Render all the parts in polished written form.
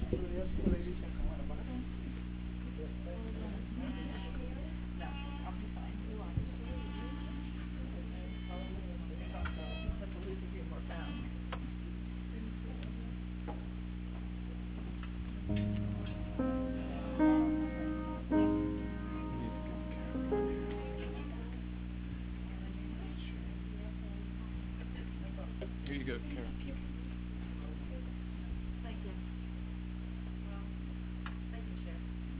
Here you go, Karen. Thank you. Well, thank you, Chair.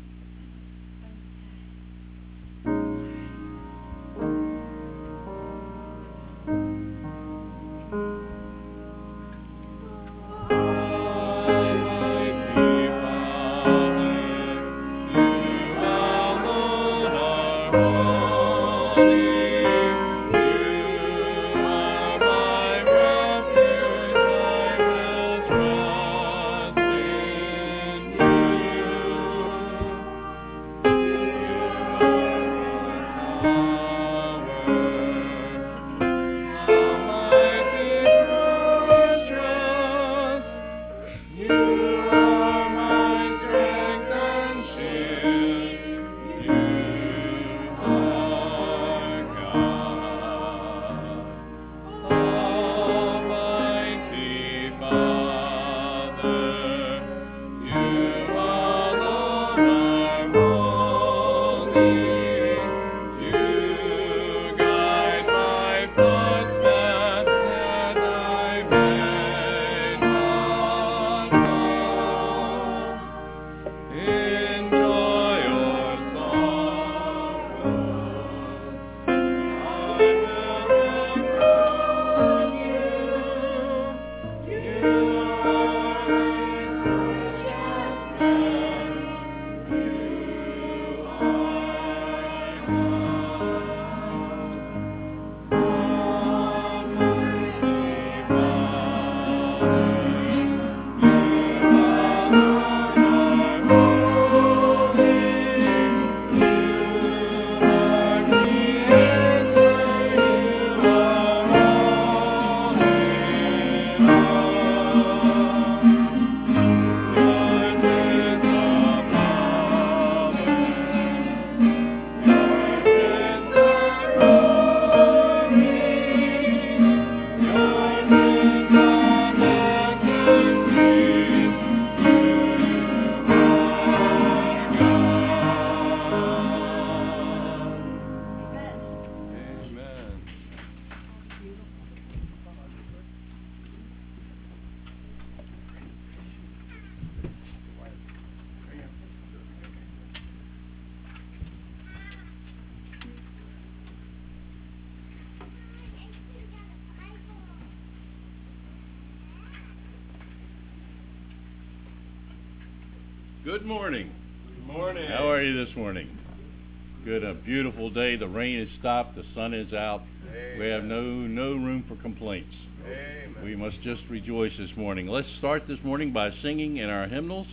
Good morning. Good morning. How are you this morning? Good. A beautiful day. The rain has stopped. The sun is out. Amen. We have no room for complaints. Amen. We must just rejoice this morning. Let's start this morning by singing in our hymnals.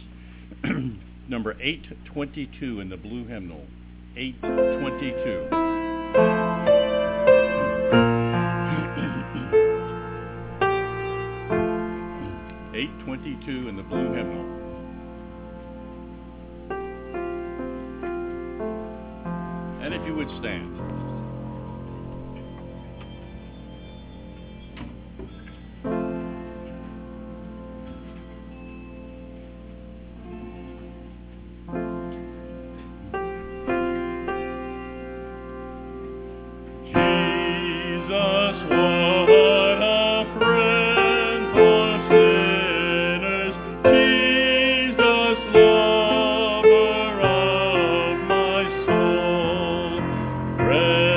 Number 822 in the blue hymnal. 822. 822 in the blue hymnal. And if you would stand. Friend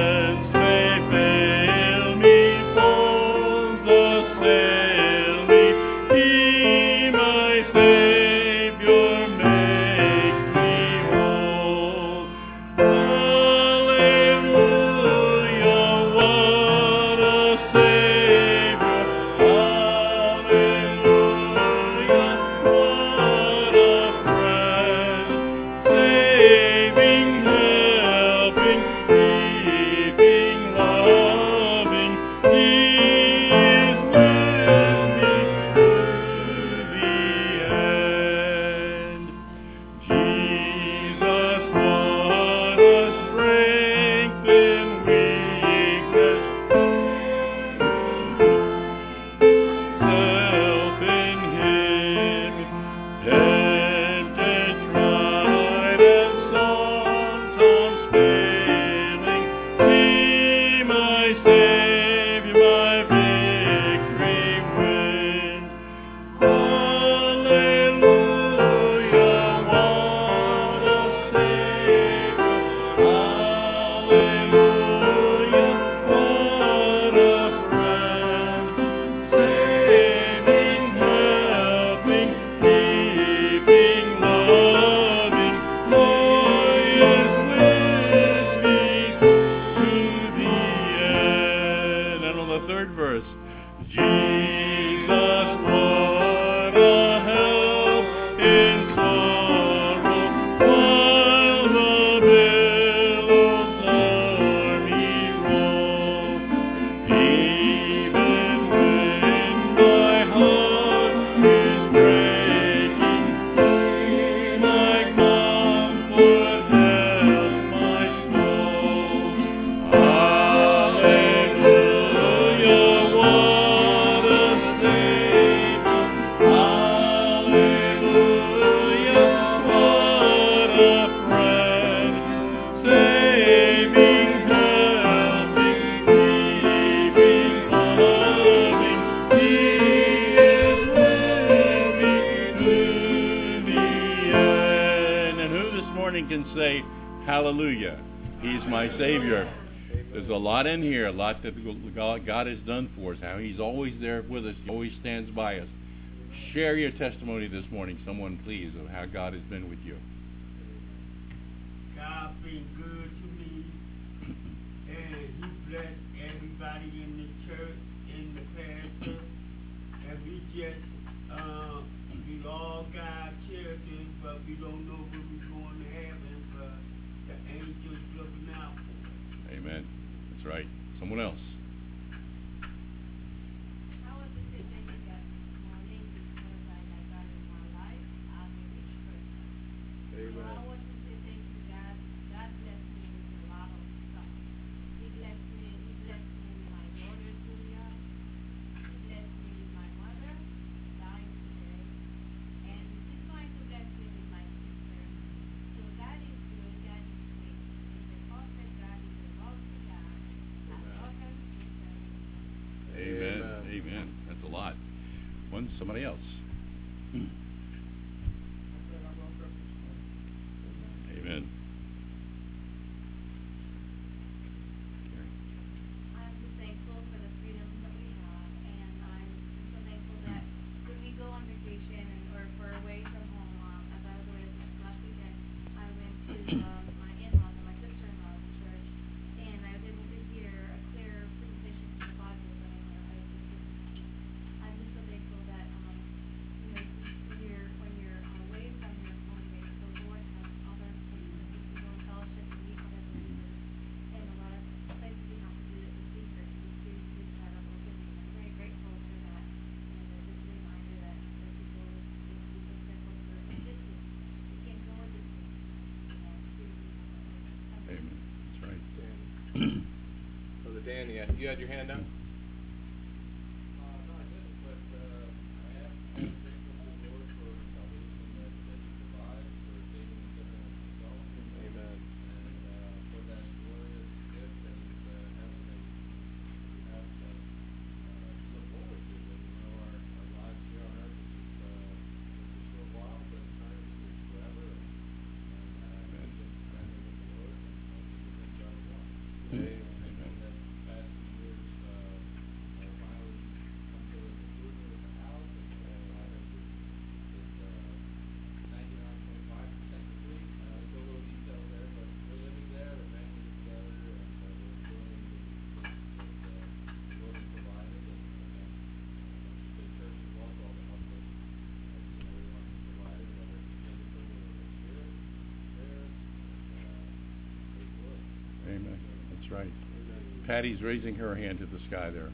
Hallelujah. He's my Savior. There's a lot in here, a lot that God has done for us, how He's always there with us. He always stands by us. Share your testimony this morning, someone please, of how God has been with you. God been good to me, and He blessed everybody in the church, in the pastor, and we all got children, but we don't know when we're going to heaven, but the angels looking out for us. Amen. That's right. Someone else. I want to say thank you God this morning because I got God in my life. I'm a rich person. So I want to say thank you God. God blessed me with a lot of stuff. He blessed me with my daughter Julia. He blessed me with my mother dying today. And He's going to bless me with my sister. So God is good, God is great. He's a perfect God, He's a lovely God. I love Him, sister. Amen. Amen. That's a lot. Somebody else. Amen. I'm so thankful for the freedom that we have, and I'm so thankful that when we go on vacation or if we're away from home, as I was away this last weekend, I went to my in-laws and my sister-in-law's church, and I was able to hear a clear presentation from the Bible that I was listening to. I'm just so thankful that when you're away from your home base, the Lord has other places that you can go and fellowship and meet other believers. And a lot of places you have to do it in secret. You try to open it. I'm very grateful for that. And it's just a reminder that the people need to be so careful for a distance. You can't go a distance. Amen. That's right. Brother Danny, you had your hand up? No, I didn't, but I am thankful to the Lord for salvation that He provides, for saving and setting us Himself, Amen. and for that glorious gift that is heaven that we have to look forward to. And our lives here on earth is just a short while, but eternity is forever. And we get to spend it with the Lord and do the things God wants. Amen. And that past few years finally come to a conclusion with the house, and God has is 99.5% complete. Still a little detail there, but we're living there, the family is together, and we're enjoying the things that the Lord has provided, and the church as well, for all the help that everyone has provided, whether it's physically or in spirit, prayers, and praise the Lord. Amen. That's right. Patty's raising her hand to the sky there.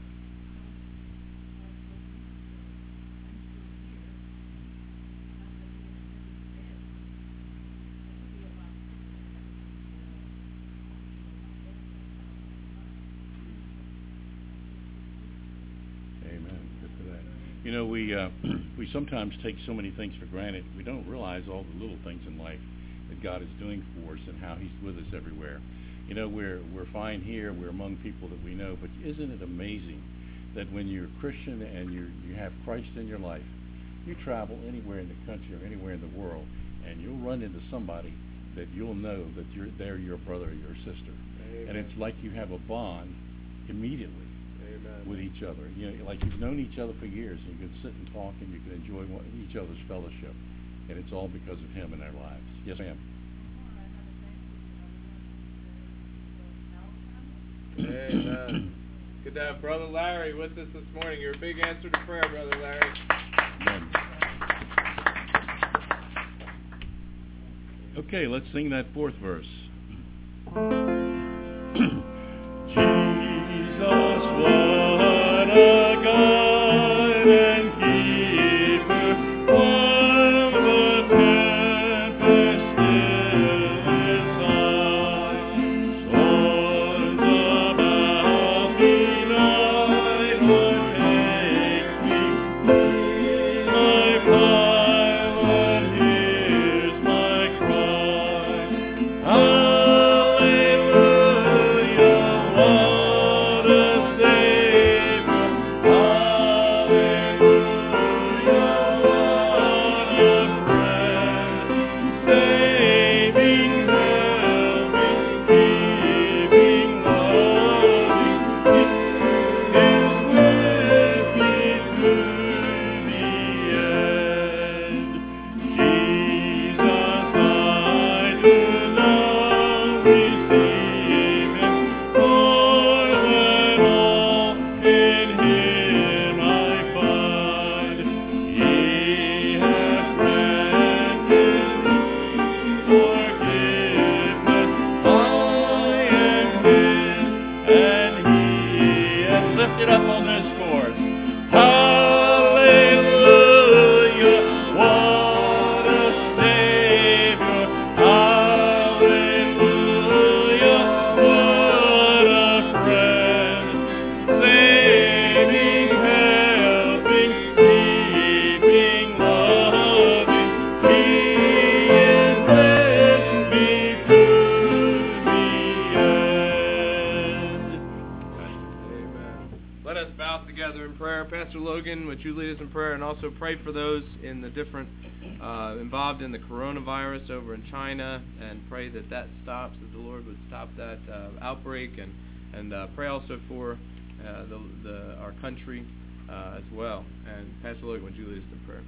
Amen. Good for that. You know, we sometimes take so many things for granted. We don't realize all the little things in life that God is doing for us and how He's with us everywhere. You know, we're fine here. We're among people that we know. But isn't it amazing that when you're a Christian and you have Christ in your life, you travel anywhere in the country or anywhere in the world, and you'll run into somebody that you'll know that they're your brother or your sister. Amen. And it's like you have a bond immediately Amen. with each other. You know, like you've known each other for years, and you can sit and talk, and you can enjoy each other's fellowship. And it's all because of Him in our lives. Yes, ma'am. Amen. Good to have Brother Larry with us this morning. You're a big answer to prayer, Brother Larry. Amen. Okay, let's sing that fourth verse. Jesus, what a guide and keeper, while the tempest still is high. Storms about me night, what takes me? My pilot hears my cry. Hallelujah, what a Savior. Hallelujah. Pastor Logan, would you lead us in prayer, and also pray for those in the different involved in the coronavirus over in China, and pray that stops, that the Lord would stop that outbreak, and pray also for our country as well. And Pastor Logan, would you lead us in prayer?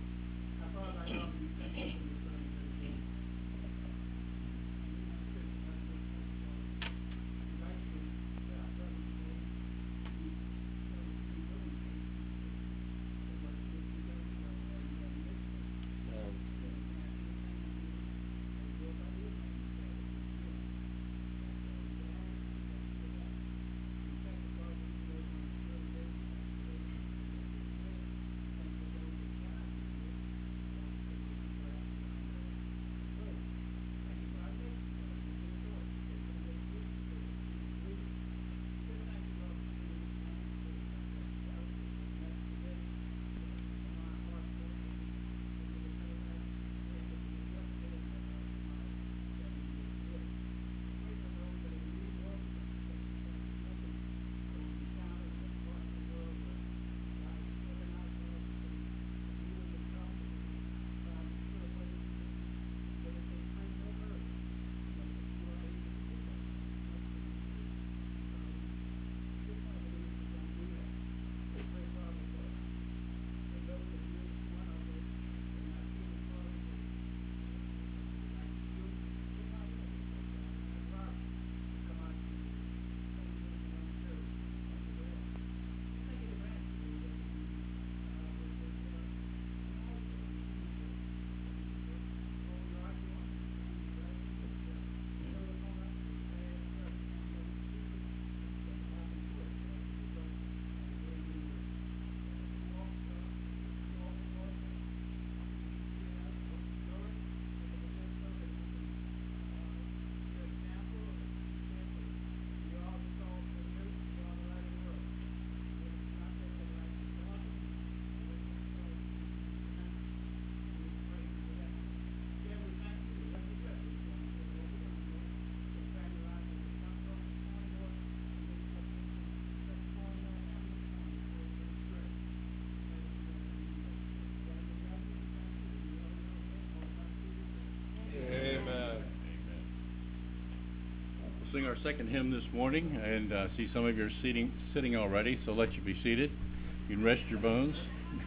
Sing our second hymn this morning, and see some of you are sitting already, so let you be seated. You can rest your bones.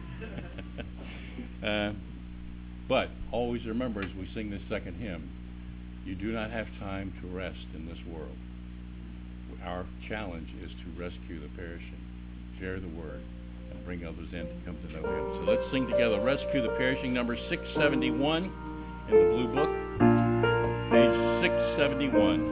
But always remember, as we sing this second hymn, you do not have time to rest in this world. Our challenge is to rescue the perishing, share the word, and bring others in to come to know Him. So let's sing together, Rescue the Perishing, number 671 in the Blue Book, page 671.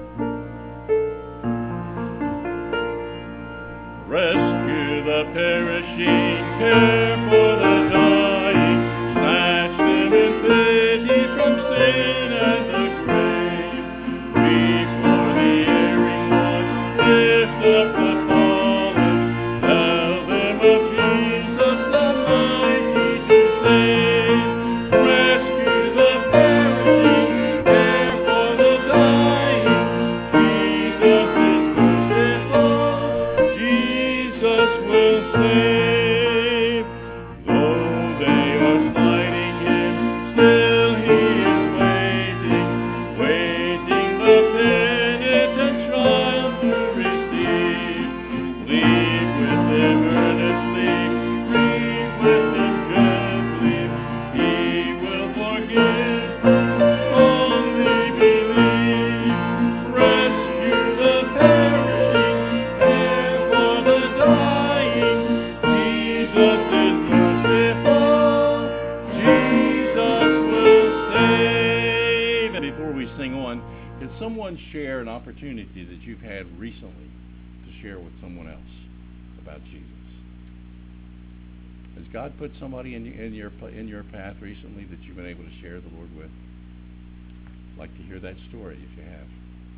Rescue the perishing, care for the dying, snatch them in pity from sin and the grave. Weep for the erring ones, lift up the fallen, tell them of Jesus the mighty to save. Rescue the perishing, care for the dying, Jesus is merciful. Jesus will save. Though they are slighting Him, still He is waiting the penitent triumph to receive. Plead with them earnestly, grieve with them gently. He will forgive, only believe. Rescue the perishing, care for the dying. Jesus is merciful. Jesus will save. And before we sing on, can someone share an opportunity that you've had recently to share with someone else about Jesus? Has God put somebody in your path recently that you've been able to share the Lord with? I'd like to hear that story if you have.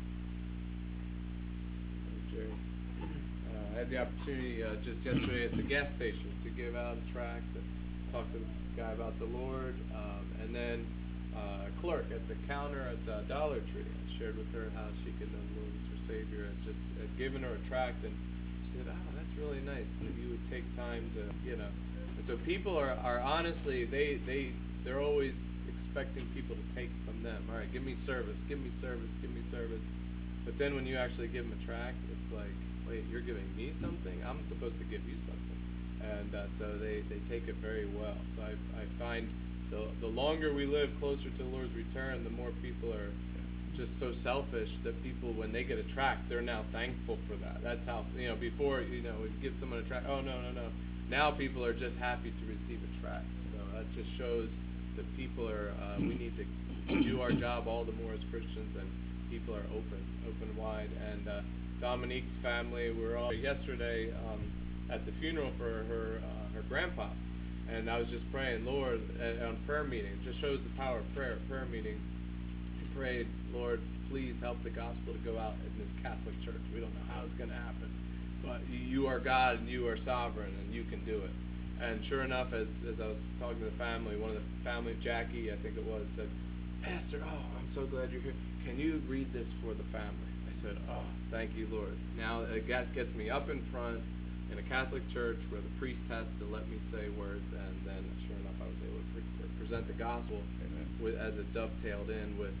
Jerry. I had the opportunity just yesterday at the gas station to give out a tract and talk to the guy about the Lord, and then a clerk at the counter at Dollar Tree. I shared with her how she could know the Lord as her Savior, and just had given her a tract and said, that's really nice that you would take time to, And so people are honestly, they're always expecting people to take from them. All right, give me service, give me service, give me service. But then when you actually give them a tract, it's like, wait, you're giving me something? I'm supposed to give you something. And so they take it very well. So I find the longer we live closer to the Lord's return, the more people are just so selfish that people, when they get a tract, they're now thankful for that. That's how, before, we give someone a tract, oh, no. Now people are just happy to receive a tract. So that just shows that people are, we need to do our job all the more as Christians, and people are open wide. And Dominique's family, we were all yesterday at the funeral for her grandpa. And I was just praying, Lord, on prayer meeting. It just shows the power of prayer. Prayer meeting, we prayed, Lord, please help the gospel to go out in this Catholic church. We don't know how it's going to happen. But you are God, and you are sovereign, and you can do it. And sure enough, as I was talking to the family, one of the family, Jackie, I think it was, said, Pastor, I'm so glad you're here. Can you read this for the family? I said, thank you, Lord. Now it gets me up in front in a Catholic church where the priest has to let me say words, and then sure enough I was able to present the gospel as it dovetailed in with,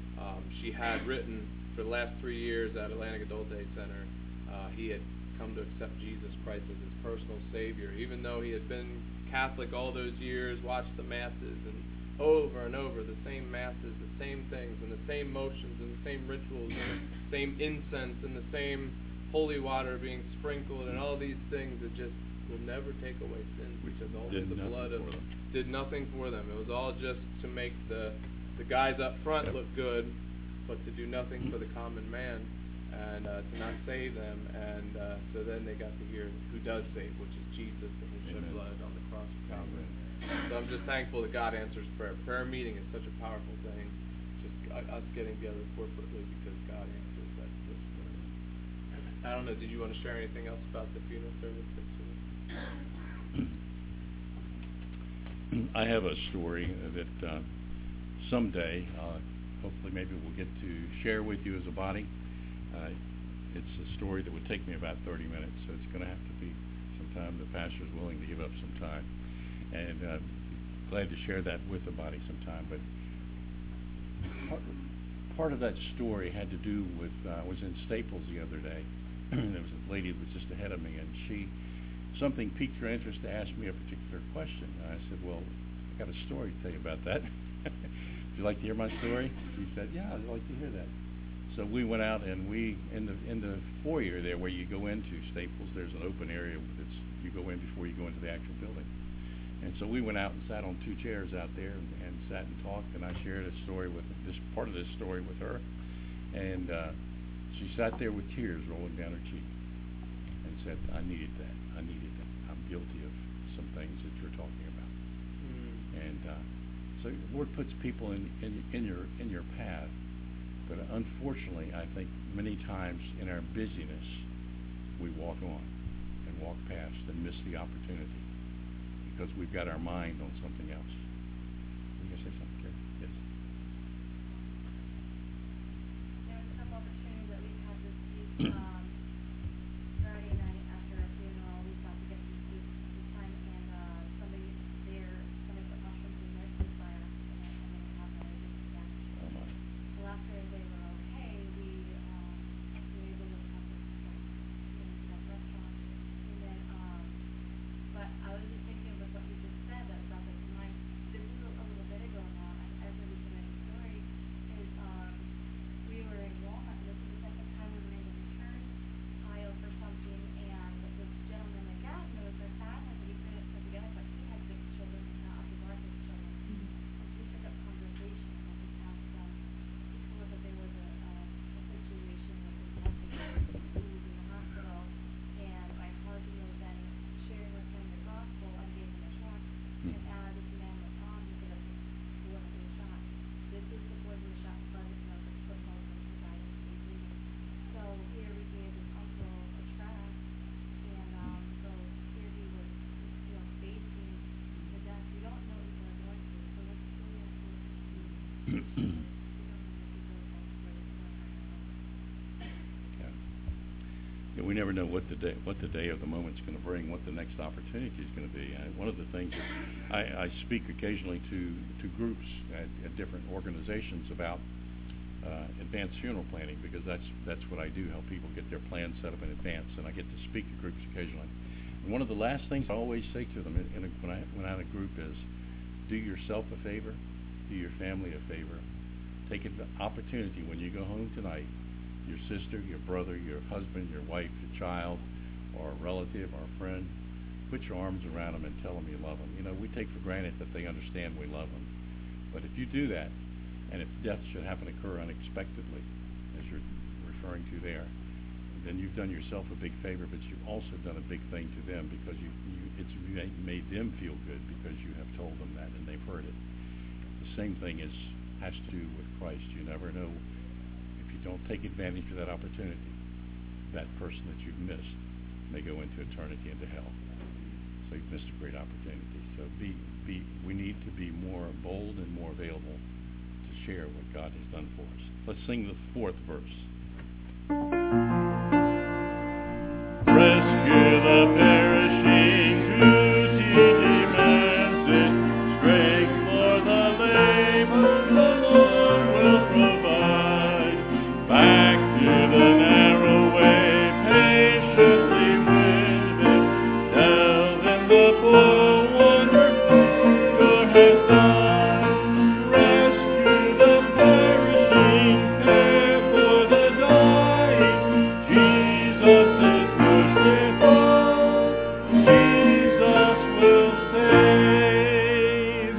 she had written for the last 3 years at Atlantic Adult Day Center, he had come to accept Jesus Christ as his personal Savior, even though he had been Catholic all those years, watched the Masses, and over and over the same Masses, the same things, and the same motions, and the same rituals, and the same incense, and the same holy water being sprinkled, and all these things that just will never take away sins, because only the blood did nothing for them. It was all just to make the guys up front look good, but to do nothing for the common man, and to not save them. And so then they got to hear who does save, which is Jesus and his shed blood on the cross of Calvary. So I'm just thankful that God answers prayer. Prayer meeting is such a powerful thing. Just us getting together corporately because God answers. That's just. I don't know. Did you want to share anything else about the funeral service? I have a story that someday, hopefully, maybe we'll get to share with you as a body. It's a story that would take me about 30 minutes, so it's going to have to be sometime the pastor's willing to give up some time. And glad to share that with the body sometime. But part of that story had to do with, I was in Staples the other day. There was a lady that was just ahead of me, and something piqued her interest to ask me a particular question. And I said, well, I got a story to tell you about that. Would you like to hear my story? She said, yeah, I'd like to hear that. So we went out, and in the foyer there where you go into Staples, there's an open area that you go in before you go into the actual building. And so we went out and sat on 2 chairs out there and sat and talked, and I shared a story with this part of this story with her. And she sat there with tears rolling down her cheek and said, I needed that. I'm guilty of some things that you're talking about. And so the Lord puts people in your path. But unfortunately, I think many times in our busyness, we walk on and walk past and miss the opportunity because we've got our mind on something else. You going to say something, Carrie? Yes. There's a couple opportunities that we've had this week. Friday night after a funeral, we got to get some food this time, and somebody put mushrooms in their food by accident, and they have a reaction. Oh my. Well, after they were okay, we were able to have in that restaurant, and then but I was just thinking with what you just said that brought that to mind. This is a little bit ago now. I really read a story. Is we were in Walmart, and this is the second time we were in the return aisle for something, and this gentleman again, there was their family that he couldn't put together, but he had 6 children, and not others are his children. And so we took up conversation, and I just asked them. He told us that there was a situation with his nephew who was in the hospital, and I heard then sharing with him the gospel and gave him a tract. And as this man went on, he said, okay, the one who was shot. This is the boy who was shot in Pleasant Hill, the football coach who died in St. Louis. So here we gave his uncle a tract, and so here he was, facing the death. We don't know what people are going through, so it's really important to share. we never know what the day of the moment's going to bring, what the next opportunity is going to be. One of the things that I speak occasionally to groups at different organizations about advanced funeral planning, because that's what I do, help people get their plans set up in advance, and I get to speak to groups occasionally. And one of the last things I always say to them when I'm in a group is, do yourself a favor, do your family a favor. Take an opportunity when you go home tonight, your sister, your brother, your husband, your wife, your child, or a relative, or a friend, put your arms around them and tell them you love them. You know, we take for granted that they understand we love them. But if you do that, and if death should happen to occur unexpectedly, as you're referring to there, then you've done yourself a big favor, but you've also done a big thing to them, because it's made them feel good because you have told them that and they've heard it. The same thing has to do with Christ. You never know, if you don't take advantage of that opportunity, that person that you've missed may go into eternity, into hell. So you've missed a great opportunity. So we need to be more bold and more available to share what God has done for us. Let's sing the fourth verse. Rescue the perishing, duty demands it. Strength for the labor the Lord will provide. Back to the narrow way, patiently with it. Tell them the full wonderful God has done. Rescue the perishing, care for the dying. Jesus is merciful. Jesus will save.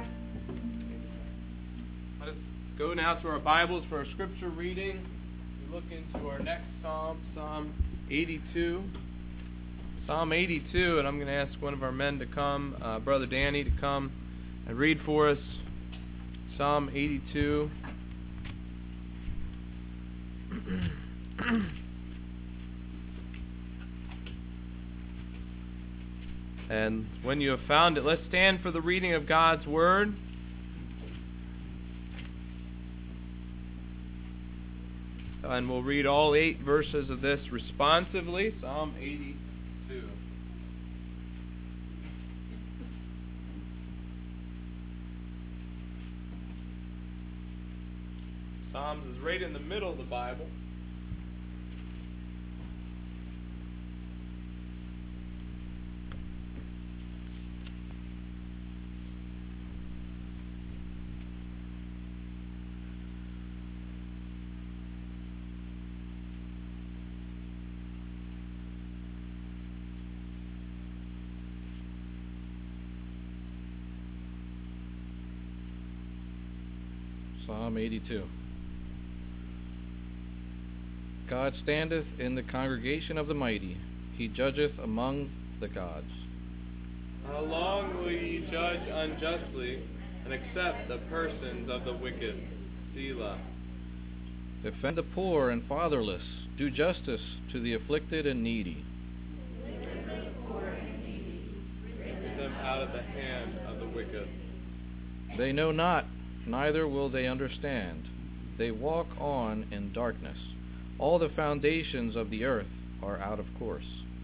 Let us go now to our Bibles for our scripture reading. We look into our next psalm, Psalm 82. Psalm 82, and I'm going to ask one of our men to come, Brother Danny, to come and read for us Psalm 82. And when you have found it, let's stand for the reading of God's Word. And we'll read all 8 verses of this responsively. Psalm 82. Psalms is right in the middle of the Bible. Psalm 82. God standeth in the congregation of the mighty. He judgeth among the gods. How long will ye judge unjustly and accept the persons of the wicked? Selah. Defend the poor and fatherless. Do justice to the afflicted and needy. Bring them out of the hand of the wicked. They know not, neither will they understand. They walk on in darkness. All the foundations of the earth are out of course.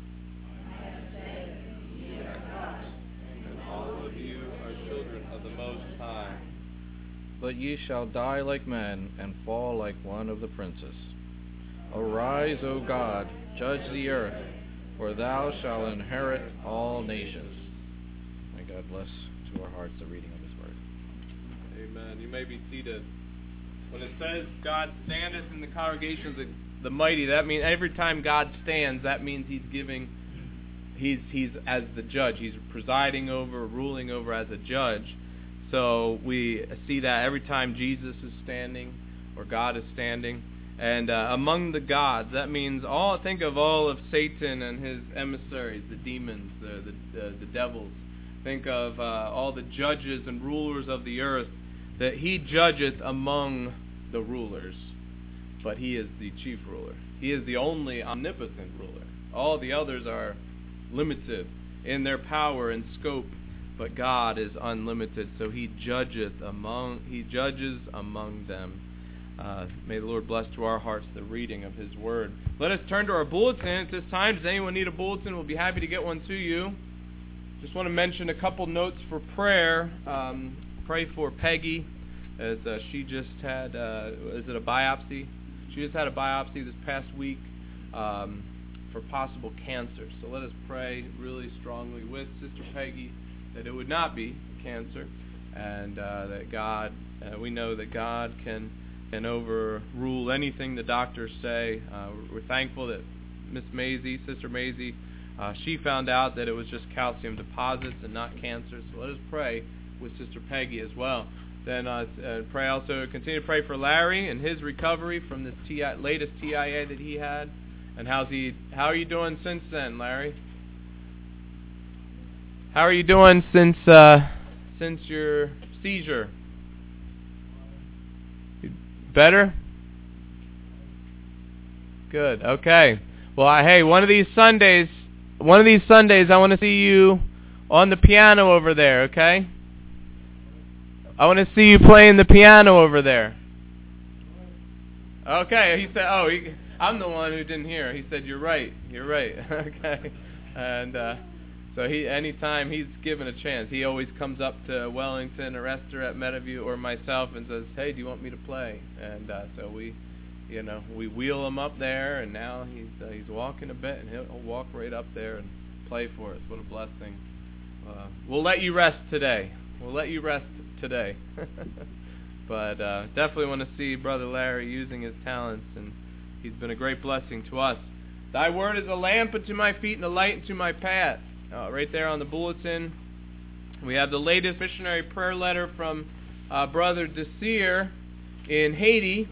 And all of you are children of the Most High. But ye shall die like men, and fall like one of the princes. Arise, O God, judge the earth, for thou shalt inherit all nations. May God bless to our hearts the reading of his word. Amen. You may be seated. When it says God standeth in the congregation of the mighty, that means every time God stands, that means he's as the judge. He's presiding over, ruling over as a judge. So we see that every time Jesus is standing or God is standing. And among the gods, that means think of all of Satan and his emissaries, the demons, the devils. Think of all the judges and rulers of the earth, that he judgeth among the rulers, but he is the chief ruler. He is the only omnipotent ruler. All the others are limited in their power and scope, but God is unlimited, so he judges among them. May the Lord bless to our hearts the reading of His Word. Let us turn to our bulletin at this time. Does anyone need a bulletin? We'll be happy to get one to you. Just want to mention a couple notes for prayer. Pray for Peggy, as she just had, is it a biopsy? She just had a biopsy this past week for possible cancer. So let us pray really strongly with Sister Peggy that it would not be cancer, and that God, we know that God can overrule anything the doctors say. We're thankful that Miss Maisie, Sister Maisie, she found out that it was just calcium deposits and not cancer. So let us pray with Sister Peggy as well. Then pray also, continue to pray for Larry and his recovery from this latest TIA that he had. And how are you doing since then, Larry? How are you doing since your seizure? Better? Good. Okay. Well, hey, one of these Sundays I want to see you on the piano over there, okay? I want to see you playing the piano over there. Okay, he said, I'm the one who didn't hear. He said, you're right. Okay. And so anytime he's given a chance, he always comes up to Wellington or Esther at Meadowview or myself and says, hey, do you want me to play? And so we wheel him up there, and now he's walking a bit, and he'll walk right up there and play for us. What a blessing. We'll let you rest today. But definitely want to see Brother Larry using his talents, and he's been a great blessing to us. Thy word is a lamp unto my feet and a light unto my path. Right there on the bulletin, we have the latest missionary prayer letter from Brother Desir in Haiti.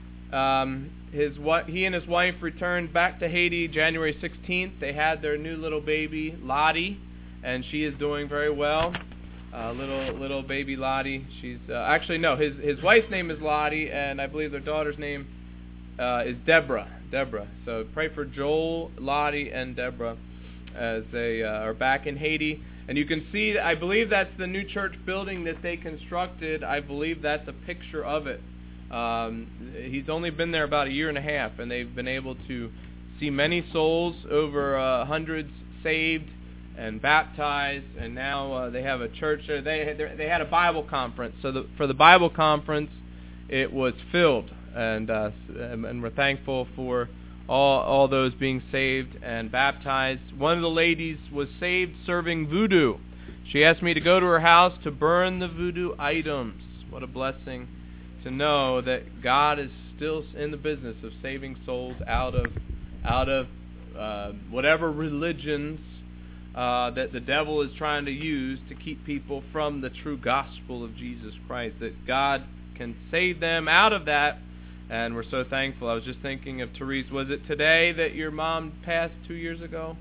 He and his wife returned back to Haiti January 16th. They had their new little baby, Lottie, and she is doing very well. Little baby Lottie. She's his wife's name is Lottie, and I believe their daughter's name is Deborah. So pray for Joel, Lottie, and Deborah as they are back in Haiti. And you can see, I believe that's the new church building that they constructed. I believe that's a picture of it. He's only been there about a year and a half, and they've been able to see many souls, over hundreds saved and baptized, and now they have a church there. They had a Bible conference. So for the Bible conference, it was filled, and we're thankful for all those being saved and baptized. One of the ladies was saved serving voodoo. She asked me to go to her house to burn the voodoo items. What a blessing to know that God is still in the business of saving souls out of whatever religions that the devil is trying to use to keep people from the true gospel of Jesus Christ. That God can save them out of that, and we're so thankful. I was just thinking of Therese. Was it today that your mom passed 2 years ago?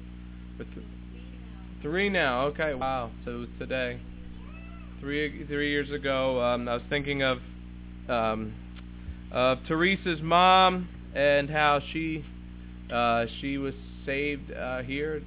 3 now. Okay, wow. So it was today. 3 years ago. I was thinking of Therese's mom and how she was saved here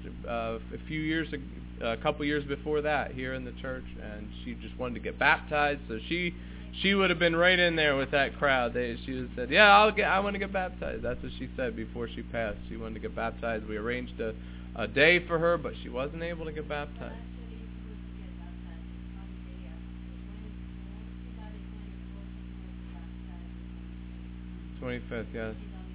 a couple years before that here in the church, and she just wanted to get baptized. So she would have been right in there with that crowd. She would have said, "Yeah, I want to get baptized." That's what she said before she passed. She wanted to get baptized. We arranged a day for her, but she wasn't able to get baptized. 25th, yes.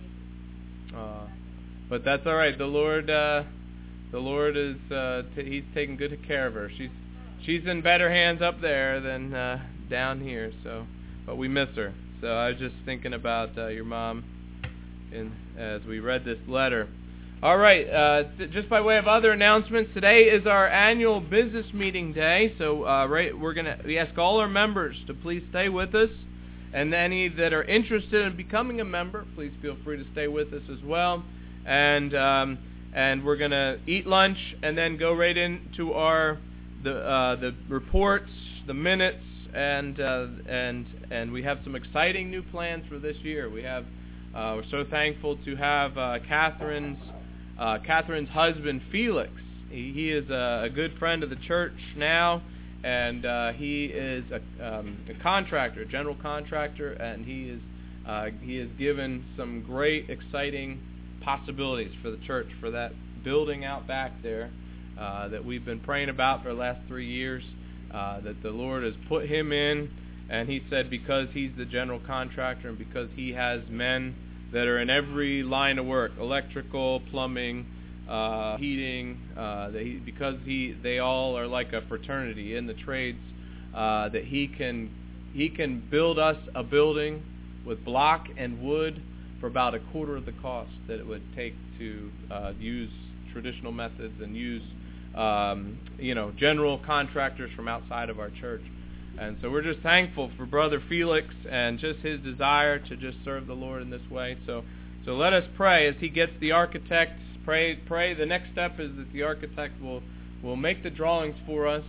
But that's all right. The Lord is He's taking good care of her. She's in better hands up there than down here. So, but we miss her. So I was just thinking about your mom, as we read this letter. All right. Just by way of other announcements, today is our annual business meeting day. So we ask all our members to please stay with us. And any that are interested in becoming a member, please feel free to stay with us as well. And we're going to eat lunch and then go right into the reports, the minutes, and we have some exciting new plans for this year. We're so thankful to have Catherine's husband Felix. He is a good friend of the church now. And he is a contractor, a general contractor, and he is He has given some great, exciting possibilities for the church, for that building out back there that we've been praying about for the last 3 years, that the Lord has put him in. And he said because he's the general contractor and because he has men that are in every line of work, electrical, plumbing, heating, because they all are like a fraternity in the trades, that he can build us a building with block and wood for about a quarter of the cost that it would take to use traditional methods and use general contractors from outside of our church. And so we're just thankful for Brother Felix and just his desire to just serve the Lord in this way. So let us pray as he gets the architects. Pray. The next step is that the architect will make the drawings for us,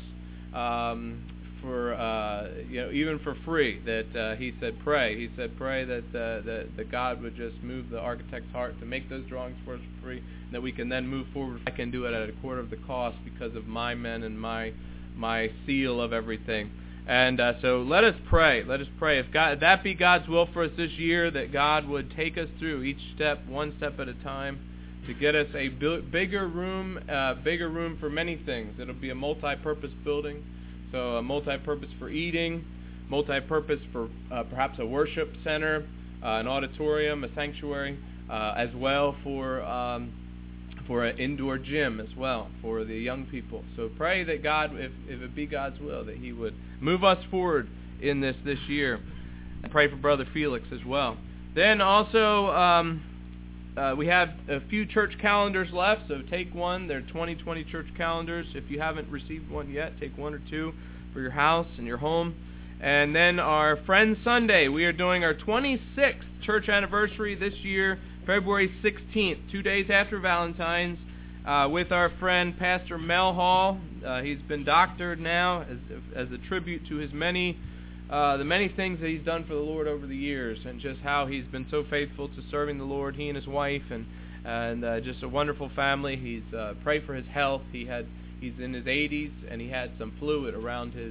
even for free. That he said pray. He said pray that God would just move the architect's heart to make those drawings for us for free, and that we can then move forward. I can do it at a quarter of the cost because of my men and my seal of everything. And so let us pray. Let us pray. If that be God's will for us this year, that God would take us through each step, one step at a time, to get us a bigger room for many things. It'll be a multi-purpose building, so a multi-purpose for eating, multi-purpose for perhaps a worship center, an auditorium, a sanctuary, as well for an indoor gym as well for the young people. So pray that God, if it be God's will, that he would move us forward in this year. And pray for Brother Felix as well. Then also we have a few church calendars left, so take one. They're 2020 church calendars. If you haven't received one yet, take one or two for your house and your home. And then our Friends Sunday. We are doing our 26th church anniversary this year, February 16th, 2 days after Valentine's, with our friend Pastor Mel Hall. He's been doctored now as a tribute to his the many things that he's done for the Lord over the years, and just how he's been so faithful to serving the Lord, he and his wife, and just a wonderful family. He's pray for his health. He's in his 80s, and he had some fluid around his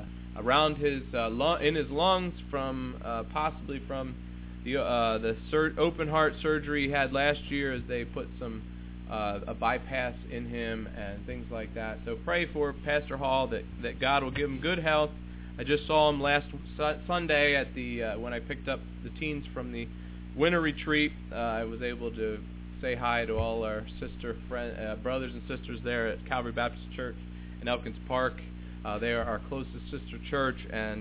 in his lungs from possibly from the open heart surgery he had last year, as they put some a bypass in him and things like that. So pray for Pastor Hall that God will give him good health. I just saw him last Sunday at when I picked up the teens from the winter retreat. I was able to say hi to all our brothers and sisters there at Calvary Baptist Church in Elkins Park. They are our closest sister church, and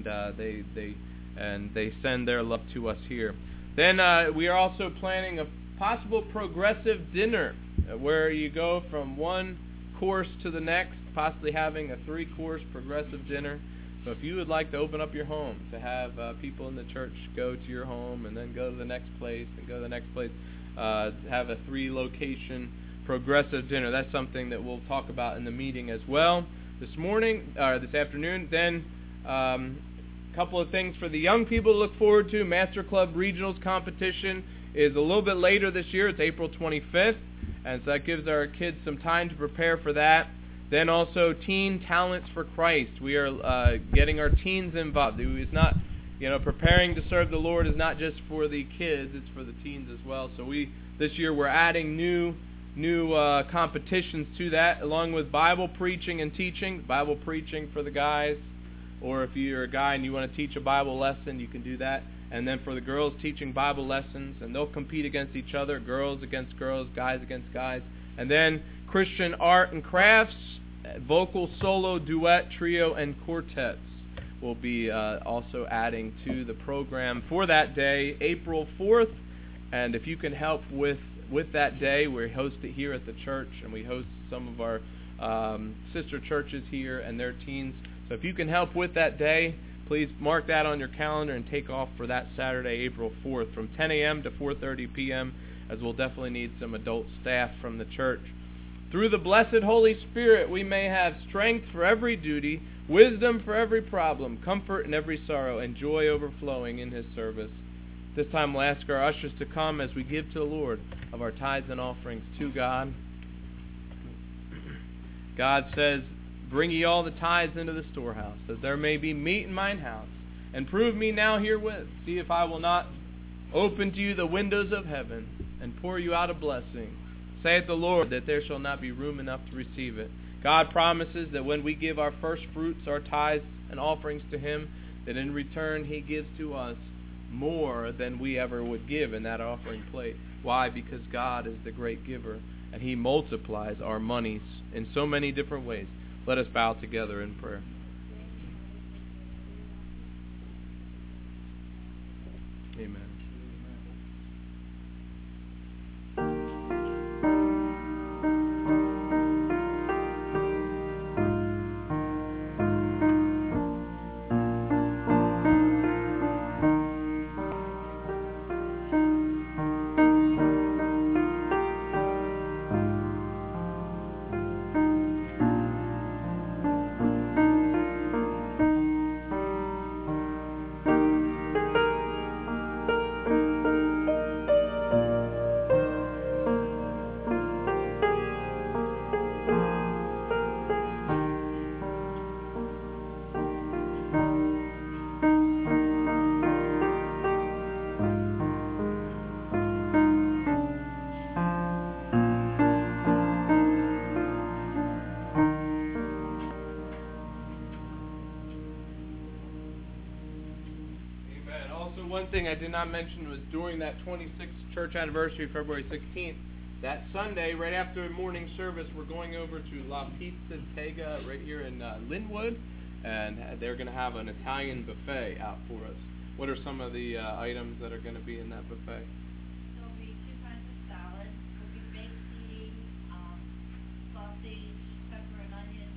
they send their love to us here. Then we are also planning a possible progressive dinner where you go from one course to the next, possibly having a 3-course progressive dinner. So if you would like to open up your home to have people in the church go to your home and then go to the next place and go to the next place, have a 3-location progressive dinner. That's something that we'll talk about in the meeting as well this afternoon. Then a couple of things for the young people to look forward to. Master Club Regionals competition is a little bit later this year. It's April 25th, and so that gives our kids some time to prepare for that. Then also Teen Talents for Christ. We are getting our teens involved. It's not, preparing to serve the Lord is not just for the kids, it's for the teens as well. So this year we're adding new competitions to that, along with Bible preaching and teaching. Bible preaching for the guys, or if you're a guy and you want to teach a Bible lesson, you can do that. And then for the girls, teaching Bible lessons, and they'll compete against each other, girls against girls, guys against guys. And then Christian art and crafts, vocal, solo, duet, trio, and quartets will be also adding to the program for that day, April 4th. And if you can help with that day, we host it here at the church, and we host some of our sister churches here and their teens. So if you can help with that day, please mark that on your calendar and take off for that Saturday, April 4th, from 10 a.m. to 4:30 p.m., as we'll definitely need some adult staff from the church. Through the blessed Holy Spirit, we may have strength for every duty, wisdom for every problem, comfort in every sorrow, and joy overflowing in His service. This time we'll ask our ushers to come as we give to the Lord of our tithes and offerings to God. God says, "Bring ye all the tithes into the storehouse, that there may be meat in mine house. And prove me now herewith. See if I will not open to you the windows of heaven and pour you out a blessing. Saith the Lord, that there shall not be room enough to receive it. God promises that when we give our first fruits, our tithes and offerings to Him, that in return He gives to us more than we ever would give in that offering plate. Why? Because God is the great giver, and He multiplies our monies in so many different ways. Let us bow together in prayer. Amen. One thing I did not mention was during that 26th church anniversary, February 16th, that Sunday, right after morning service, we're going over to La Pizza Tega right here in Linwood, and they're going to have an Italian buffet out for us. What are some of the items that are going to be in that buffet? There'll be 2 kinds of salad. There'll be baked beans, sausage, pepper and onion.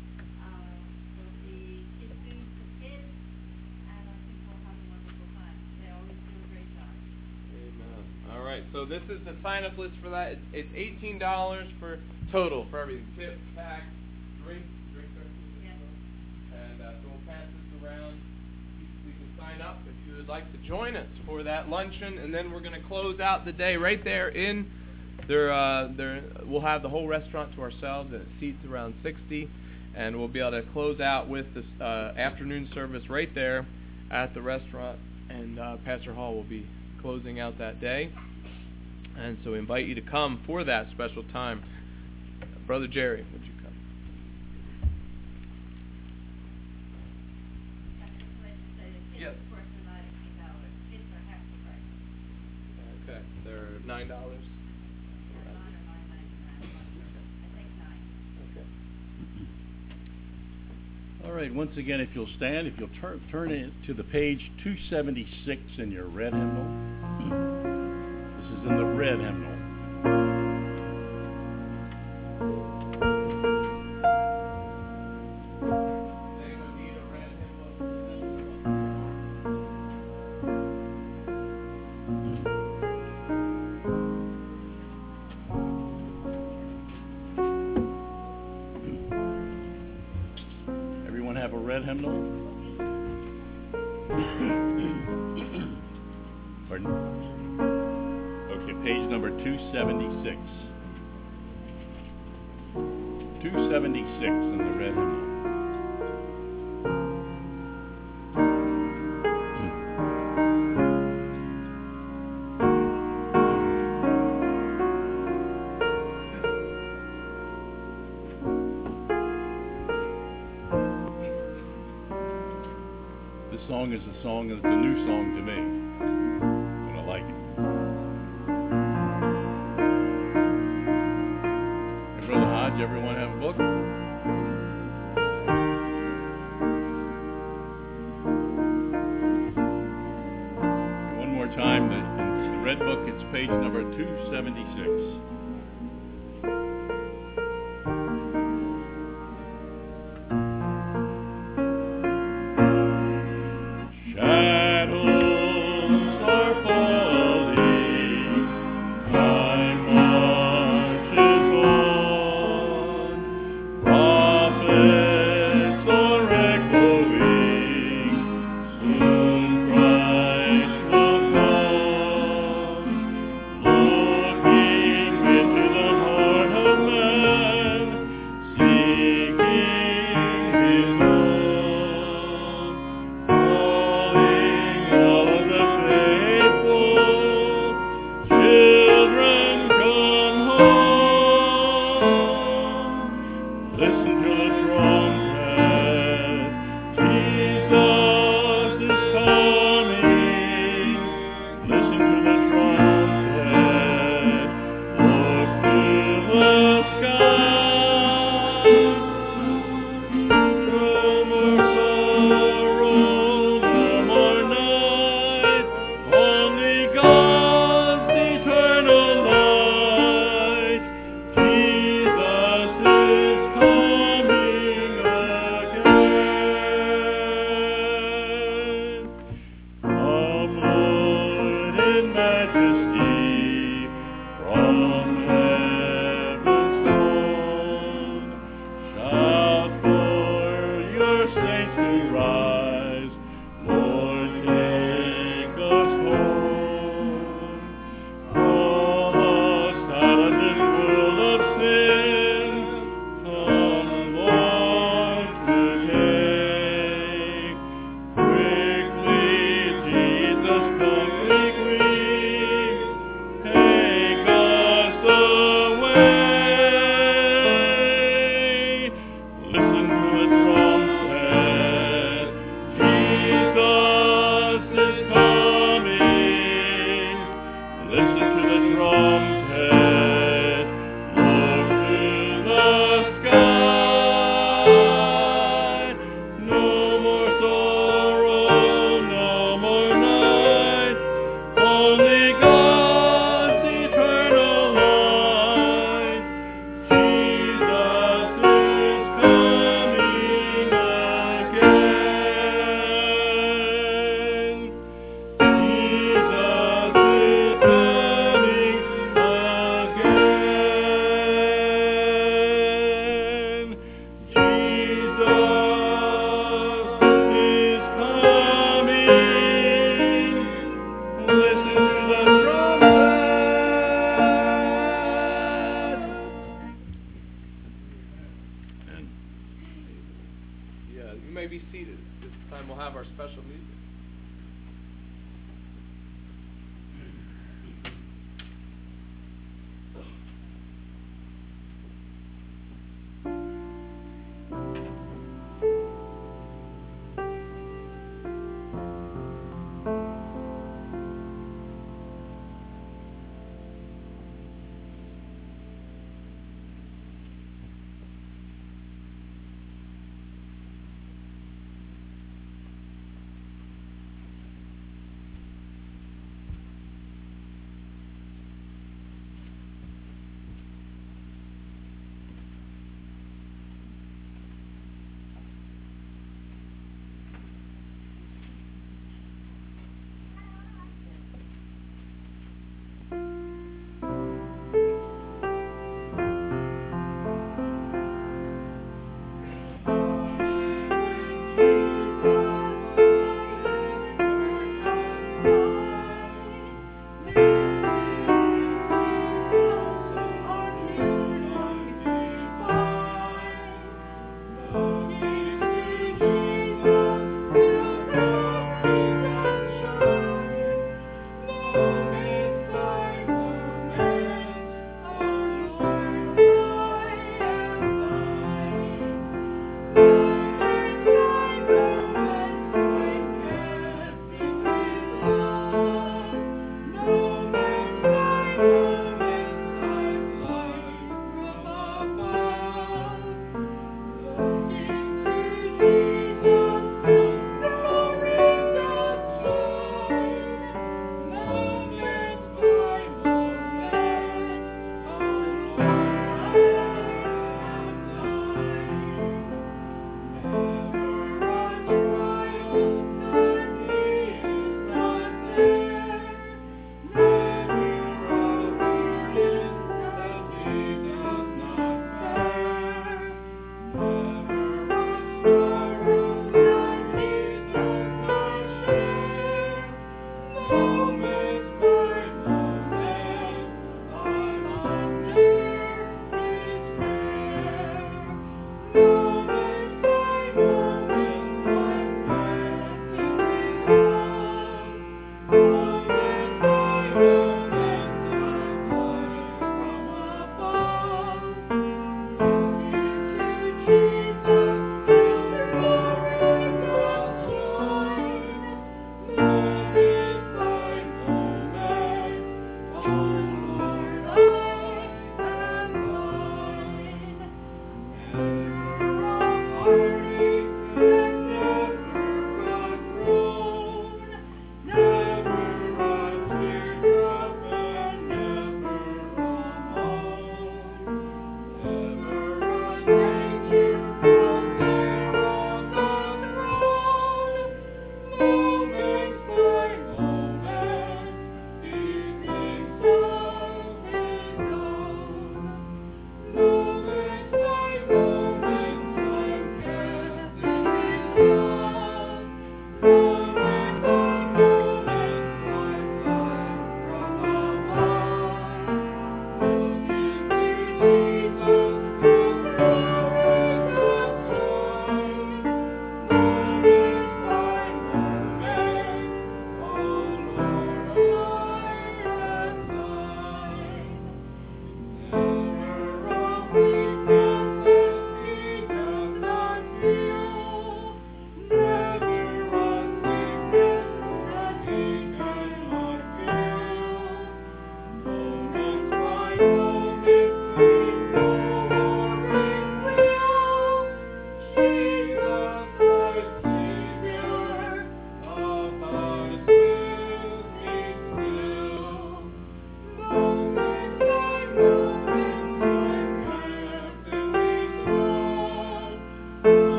There'll be kid food for kids, and I think we'll have a wonderful time. They always do a great job. Amen. All right, so this is the sign-up list for that. It's $18 for total for everything. Tip, tax, drink. Yes. And so we'll pass this around. You can sign up if you would like to join us for that luncheon, and then we're going to close out the day right there in there. We'll have the whole restaurant to ourselves, and it seats around 60, and we'll be able to close out with this afternoon service right there at the restaurant, and Pastor Hall will be closing out that day. And so we invite you to come for that special time. Brother Jerry, would you come? Yes. Kids are half the price. Okay, they're $9. $9 or $9.99. I think $9. Okay. All right, once again, if you'll stand, if you'll turn it to the page 276 in your red hymnal. This is in the red hymnal. Everyone have a red hymnal? Pardon? Okay, page number 276. 276 in the red hymnal. This song is a song that's a new song to me, but I like it. And Brother Hodge, everyone have a book? And one more time, the red book, it's page number 276. Looking This time we'll have our special music.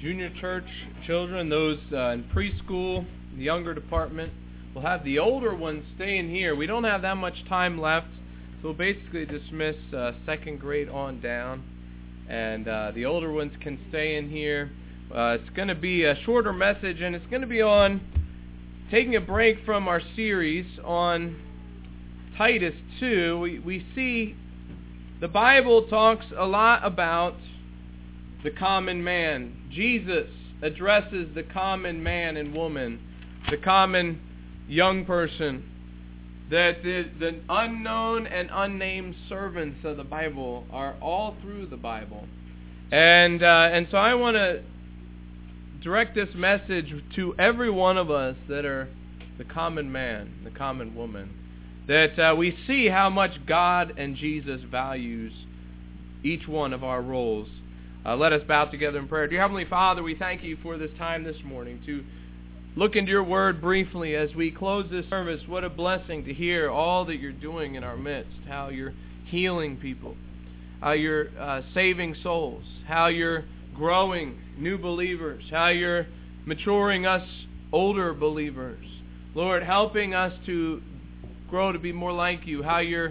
junior church children, those in preschool, the younger department. We'll have the older ones staying here. We don't have that much time left, so we'll basically dismiss second grade on down. And the older ones can stay in here. It's going to be a shorter message, and it's going to be on taking a break from our series on Titus 2. We see the Bible talks a lot about the common man. Jesus addresses the common man and woman, the common young person, that the unknown and unnamed servants of the Bible are all through the Bible. And so I want to direct this message to every one of us that are the common man, the common woman, that we see how much God and Jesus values each one of our roles. Let us bow together in prayer. Dear Heavenly Father, we thank you for this time this morning to look into your word briefly as we close this service. What a blessing to hear all that you're doing in our midst, how you're healing people, how you're saving souls, how you're growing new believers, how you're maturing us older believers. Lord, helping us to grow to be more like you, how you're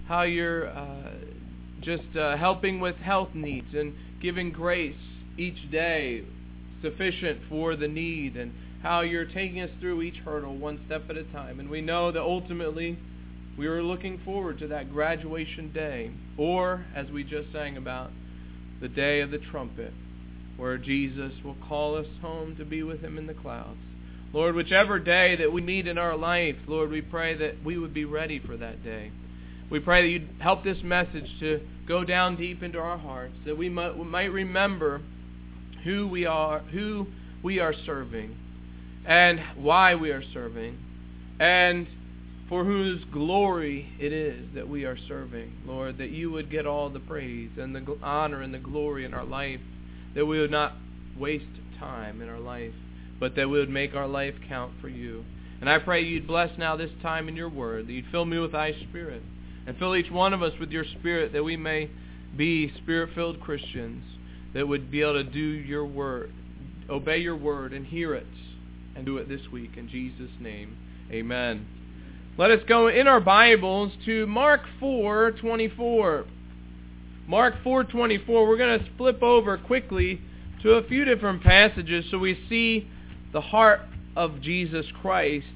just helping with health needs and giving grace each day sufficient for the need, and how you're taking us through each hurdle one step at a time. And we know that ultimately we are looking forward to that graduation day, or, as we just sang about, the day of the trumpet, where Jesus will call us home to be with him in the clouds. Lord, whichever day that we meet in our life, Lord, we pray that we would be ready for that day. We pray that you'd help this message to go down deep into our hearts, that we might remember who we are serving, and why we are serving, and for whose glory it is that we are serving. Lord, that you would get all the praise and the honor and the glory in our life, that we would not waste time in our life, but that we would make our life count for you. And I pray you'd bless now this time in your word, that you'd fill me with thy Spirit, and fill each one of us with your Spirit, that we may be Spirit-filled Christians that would be able to do your word, obey your word, and hear it, and do it this week. In Jesus' name, amen. Let us go in our Bibles to Mark 4:24. Mark 4:24. We're going to flip over quickly to a few different passages so we see the heart of Jesus Christ.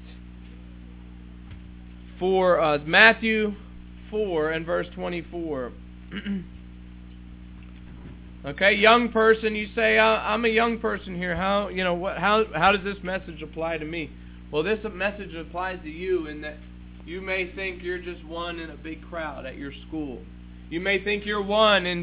For Matthew 4 and verse 24. Okay, young person, you say, I'm a young person here. How does this message apply to me? Well, this message applies to you in that you may think you're just one in a big crowd at your school. You may think you're one and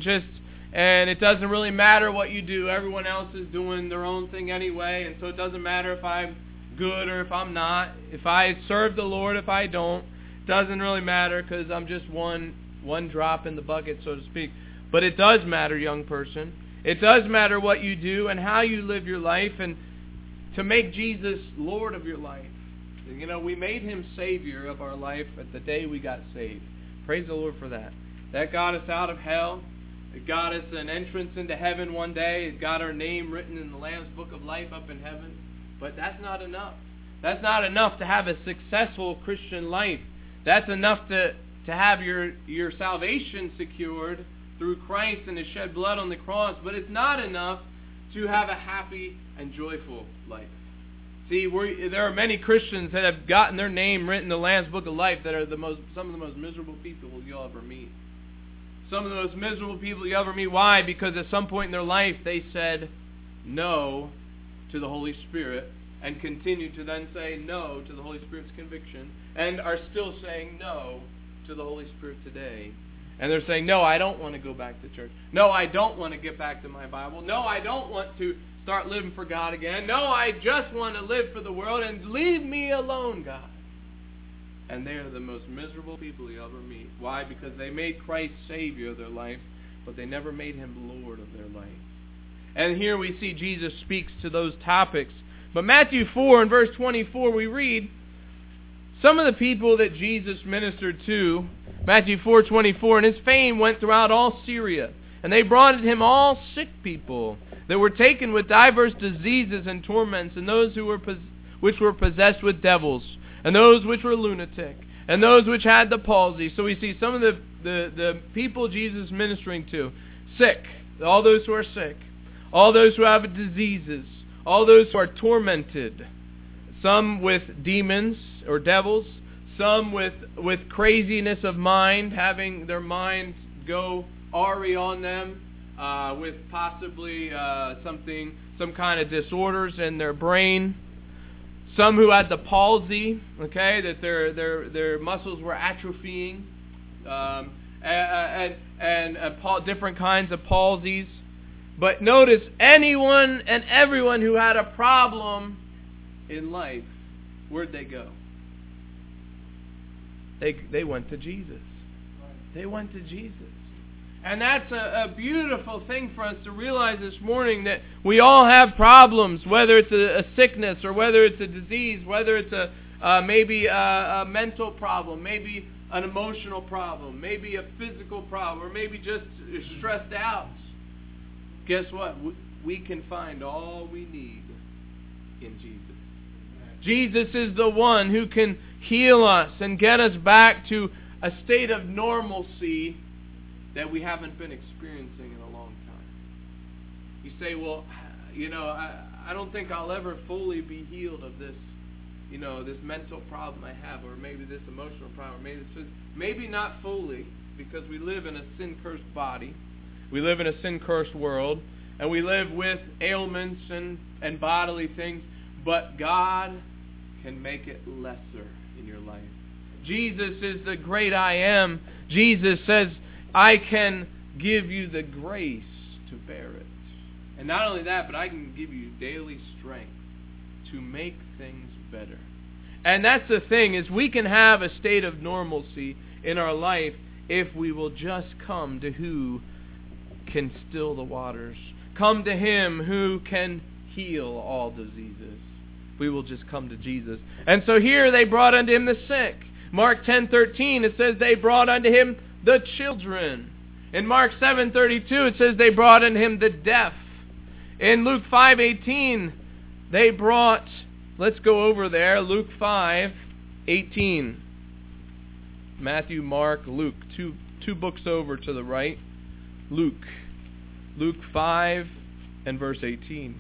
it doesn't really matter what you do. Everyone else is doing their own thing anyway, and so it doesn't matter if I'm good or if I'm not. If I serve the Lord, if I don't, it doesn't really matter because I'm just one drop in the bucket, so to speak. But it does matter, young person. It does matter what you do and how you live your life, and to make Jesus Lord of your life. You know, we made him Savior of our life at the day we got saved. Praise the Lord for that. That got us out of hell. It got us an entrance into heaven one day. It got our name written in the Lamb's Book of Life up in heaven. But that's not enough. That's not enough to have a successful Christian life. That's enough to have your salvation secured through Christ and his shed blood on the cross. But it's not enough to have a happy and joyful life. See, there are many Christians that have gotten their name written in the Lamb's Book of Life that are some of the most miserable people you'll ever meet. Some of the most miserable people you'll ever meet. Why? Because at some point in their life they said no to the Holy Spirit and continue to then say no to the Holy Spirit's conviction and are still saying no to the Holy Spirit today. And they're saying, no, I don't want to go back to church. No, I don't want to get back to my Bible. No, I don't want to start living for God again. No, I just want to live for the world and leave me alone, God. And they are the most miserable people you ever meet. Why? Because they made Christ Savior of their life, but they never made him Lord of their life. And here we see Jesus speaks to those topics. But Matthew 4 and verse 24, we read, some of the people that Jesus ministered to, Matthew 4:24, and his fame went throughout all Syria. And they brought unto him all sick people that were taken with divers diseases and torments, and those which were possessed with devils, and those which were lunatic, and those which had the palsy. So we see some of the people Jesus is ministering to, sick, all those who are sick, all those who have diseases, all those who are tormented, some with demons or devils, some with craziness of mind, having their mind go awry on them, with possibly some kind of disorders in their brain. Some who had the palsy, okay, that their muscles were atrophying, and different kinds of palsies. But notice, anyone and everyone who had a problem in life, where'd they go? They went to Jesus. They went to Jesus. And that's a beautiful thing for us to realize this morning, that we all have problems, whether it's a sickness or whether it's a disease, whether it's maybe a mental problem, maybe an emotional problem, maybe a physical problem, or maybe just stressed out. Guess what? We can find all we need in Jesus. Jesus is the one who can heal us and get us back to a state of normalcy that we haven't been experiencing in a long time. You say, well, I don't think I'll ever fully be healed of this, this mental problem I have, or maybe this emotional problem, or maybe not fully, because we live in a sin-cursed body. We live in a sin-cursed world, and we live with ailments and bodily things, but God can make it lesser in your life. Jesus is the great I am. Jesus says, I can give you the grace to bear it. And not only that, but I can give you daily strength to make things better. And that's the thing, is we can have a state of normalcy in our life if we will just come to who can still the waters. Come to Him who can heal all diseases. We will just come to Jesus. And so here they brought unto Him the sick. Mark 10:13, it says they brought unto Him the children. In Mark 7:32, it says they brought unto Him the deaf. In Luke 5:18, they brought, let's go over there, Luke 5:18. Matthew, Mark, Luke, two books over to the right. Luke 5 and verse 18.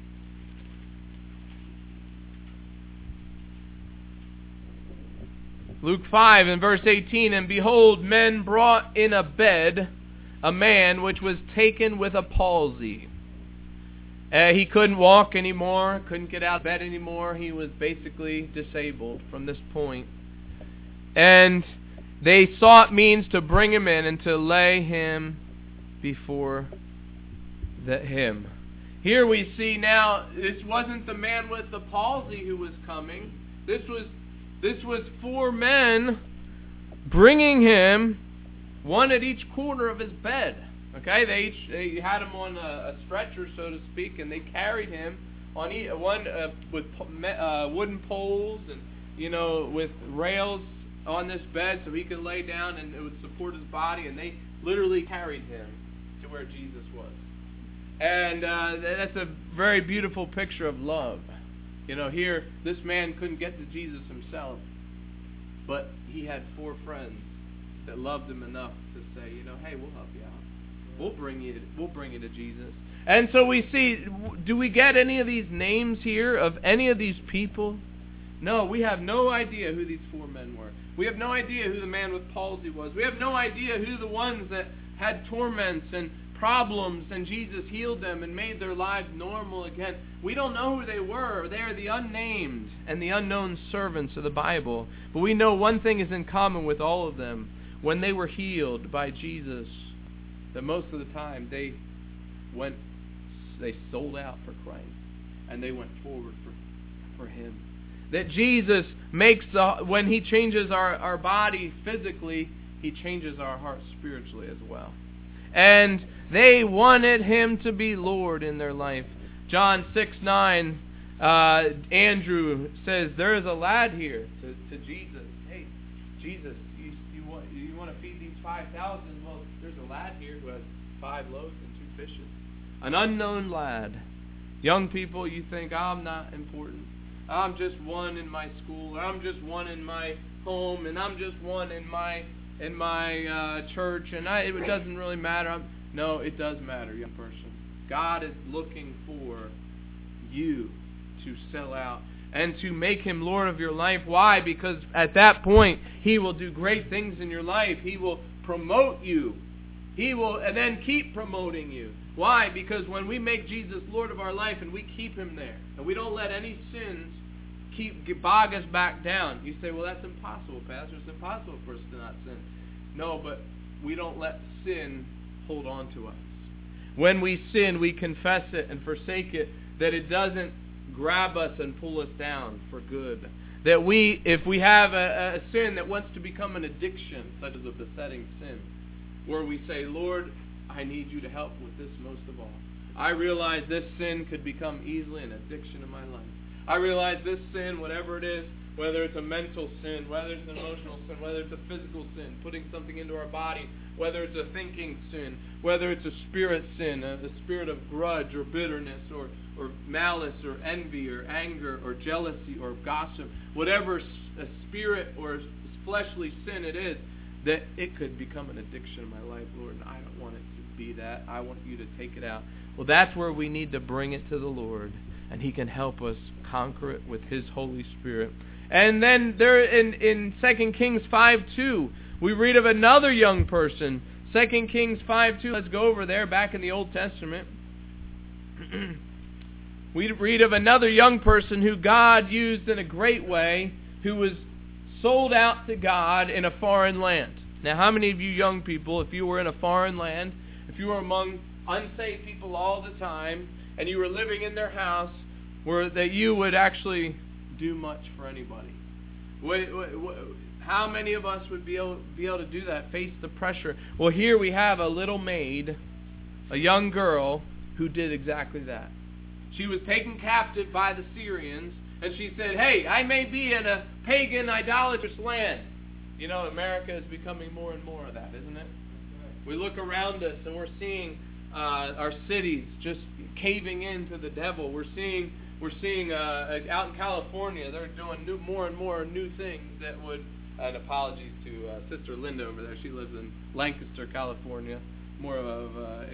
Luke 5 and verse 18, and behold, men brought in a bed a man which was taken with a palsy. He couldn't walk anymore, couldn't get out of bed anymore. He was basically disabled from this point. And they sought means to bring him in and to lay him before him. Here we see now, this wasn't the man with the palsy who was coming. This was 4 men bringing him, one at each corner of his bed. Okay, they had him on a stretcher, so to speak, and they carried him on one with wooden poles and with rails on this bed so he could lay down and it would support his body, and they literally carried him to where Jesus was. And that's a very beautiful picture of love. Here, this man couldn't get to Jesus himself, but he had 4 friends that loved him enough to say, hey, we'll help you out. We'll bring you to Jesus. And so we see, do we get any of these names here of any of these people? No, we have no idea who these 4 men were. We have no idea who the man with palsy was. We have no idea who the ones that had torments and problems, and Jesus healed them and made their lives normal again. We don't know who they were. They are the unnamed and the unknown servants of the Bible. But we know one thing is in common with all of them. When they were healed by Jesus, that most of the time they sold out for Christ, and they went forward for Him. That Jesus makes, when He changes our body physically, He changes our heart spiritually as well. And they wanted Him to be Lord in their life. John 6:9, Andrew says, there is a lad here to Jesus. Hey, Jesus, you want to feed these 5,000? Well, there's a lad here who has 5 loaves and 2 fishes. An unknown lad. Young people, you think, I'm not important. I'm just one in my school, or I'm just one in my home, and I'm just one in my church, and it doesn't really matter. No, it does matter, young person. God is looking for you to sell out and to make Him Lord of your life. Why? Because at that point, He will do great things in your life. He will promote you. He will and then keep promoting you. Why? Because when we make Jesus Lord of our life and we keep Him there, and we don't let any sins bog us back down. You say, well, that's impossible, Pastor. It's impossible for us to not sin. No, but we don't let sin hold on to us. When we sin, we confess it and forsake it, that it doesn't grab us and pull us down for good. That if we have a sin that wants to become an addiction, such as a besetting sin, where we say, Lord, I need you to help with this most of all. I realize this sin could become easily an addiction in my life. I realize this sin, whatever it is, whether it's a mental sin, whether it's an emotional sin, whether it's a physical sin, putting something into our body, whether it's a thinking sin, whether it's a spirit sin, a spirit of grudge or bitterness or malice or envy or anger or jealousy or gossip, whatever a spirit or fleshly sin it is, that it could become an addiction in my life, Lord, and I don't want it to be that. I want you to take it out. Well, that's where we need to bring it to the Lord, and He can help us conquer it with His Holy Spirit. And then there in 2 Kings 5:2, we read of another young person. 2 Kings 5:2, let's go over there back in the Old Testament. We read of another young person who God used in a great way, who was sold out to God in a foreign land. Now, how many of you young people, if you were in a foreign land, if you were among unsaved people all the time, and you were living in their house, that you would actually do much for anybody? How many of us would be able to do that, face the pressure? Well, here we have a little maid, a young girl, who did exactly that. She was taken captive by the Syrians, and she said, hey, I may be in a pagan, idolatrous land. You know, America is becoming more and more of that, isn't it? We look around us, and we're seeing our cities just caving into the devil. We're seeing out in California, they're doing more and more new things that would, and apologies to Sister Linda over there. She lives in Lancaster, California. More of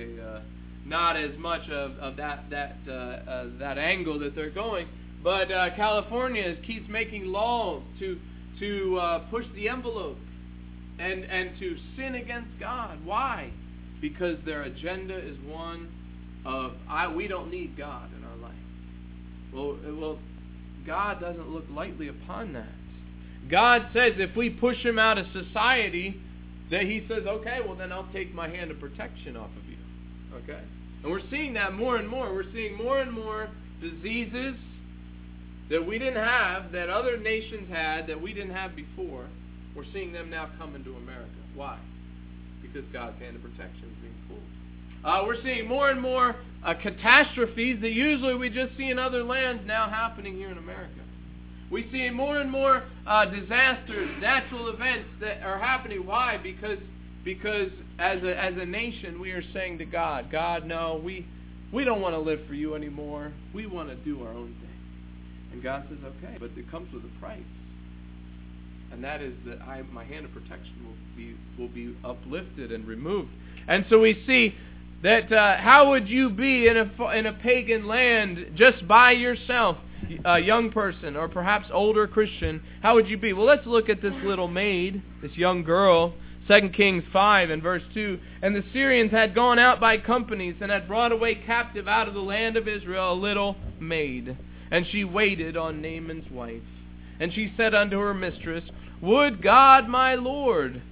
not as much of that angle that they're going. But California keeps making laws to push the envelope and to sin against God. Why? Because their agenda is one of, we don't need God in our life. Well, God doesn't look lightly upon that. God says if we push Him out of society, that He says, okay, well then I'll take my hand of protection off of you. Okay? And we're seeing that more and more. We're seeing more and more diseases that we didn't have, that other nations had, that we didn't have before. We're seeing them now come into America. Why? Because God's hand of protection is being pulled. We're seeing more and more catastrophes that usually we just see in other lands now happening here in America. We see more and more disasters, natural events that are happening. Why? Because as a nation we are saying to God, no, we don't want to live for you anymore. We want to do our own thing. And God says, okay, but it comes with a price. And that is that my hand of protection will be uplifted and removed. And so we see that how would you be in a pagan land just by yourself, a young person or perhaps older Christian? How would you be? Well, let's look at this little maid, this young girl. 2 Kings 5 and verse 2. And the Syrians had gone out by companies and had brought away captive out of the land of Israel a little maid. And she waited on Naaman's wife. And she said unto her mistress, would God my Lord,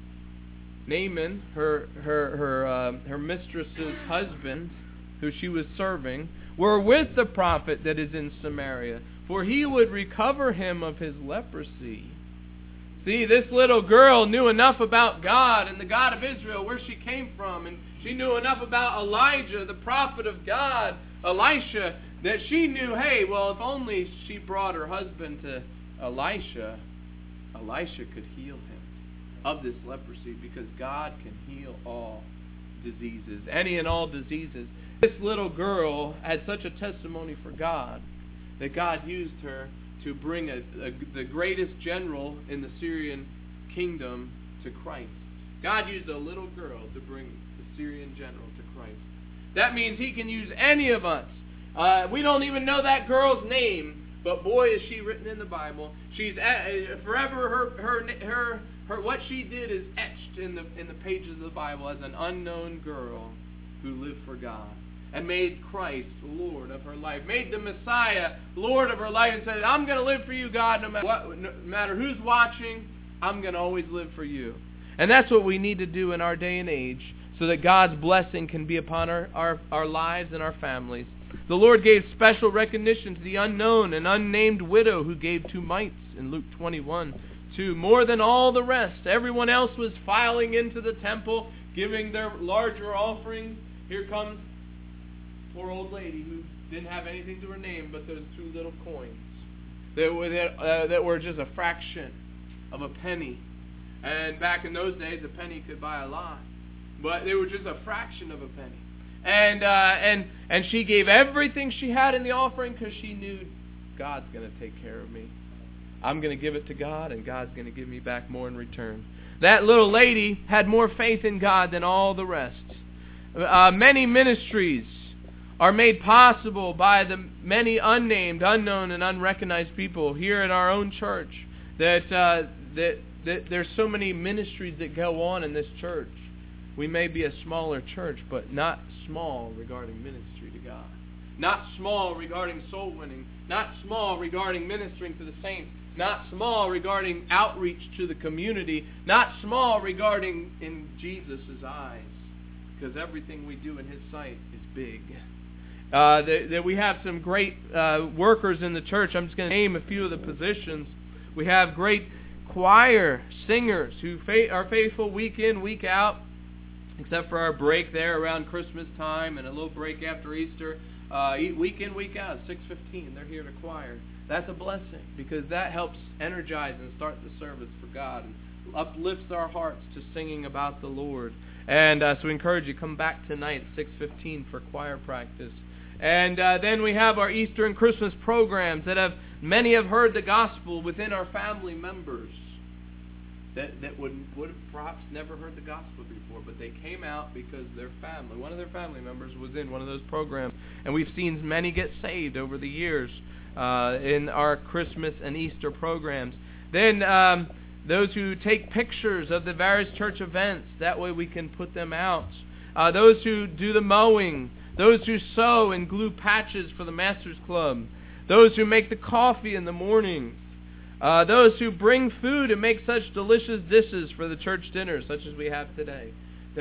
Naaman, her mistress's husband, who she was serving, were with the prophet that is in Samaria, for he would recover him of his leprosy. See, this little girl knew enough about God and the God of Israel, where she came from, and she knew enough about Elijah, the prophet of God, Elisha, that she knew, hey, well, if only she brought her husband to Elisha could heal him of this leprosy, because God can heal all diseases, any and all diseases. This little girl had such a testimony for God that God used her to bring the greatest general in the Syrian kingdom to Christ. God used a little girl to bring the Syrian general to Christ. That means He can use any of us. We don't even know that girl's name, but boy, is she written in the Bible. She's forever. Her what she did is etched in the pages of the Bible as an unknown girl who lived for God and made Christ Lord of her life, made the Messiah Lord of her life, and said, "I'm going to live for you, God, no matter who's watching. I'm going to always live for you." And that's what we need to do in our day and age, so that God's blessing can be upon our lives and our families. The Lord gave special recognition to the unknown and unnamed widow who gave 2 mites in Luke 21:2. More than all the rest. Everyone else was filing into the temple, giving their larger offerings. Here comes poor old lady who didn't have anything to her name but those 2 little coins that were just a fraction of a penny. And back in those days, a penny could buy a lot, but they were just a fraction of a penny. And she gave everything she had in the offering because she knew God's going to take care of me. I'm going to give it to God, and God's going to give me back more in return. That little lady had more faith in God than all the rest. Many ministries are made possible by the many unnamed, unknown, and unrecognized people here in our own church. That there's so many ministries that go on in this church. We may be a smaller church, but not small regarding ministry to God. Not small regarding soul winning. Not small regarding ministering to the saints. Not small regarding outreach to the community. Not small regarding in Jesus' eyes. Because everything we do in His sight is big. That we have some great workers in the church. I'm just going to name a few of the positions. We have great choir singers who are faithful week in, week out, except for our break there around Christmas time and a little break after Easter. Week in, week out, 6:15, they're here to choir. That's a blessing because that helps energize and start the service for God and uplifts our hearts to singing about the Lord. And so we encourage you, come back tonight at 6:15 for choir practice. And then we have our Easter and Christmas programs that many have heard the gospel within our family members that would have perhaps never heard the gospel before, but they came out because one of their family members was in one of those programs. And we've seen many get saved over the years in our Christmas and Easter programs. Then those who take pictures of the various church events, that way we can put them out. Those who do the mowing, those who sew and glue patches for the Masters Club, those who make the coffee in the mornings, those who bring food and make such delicious dishes for the church dinner, such as we have today.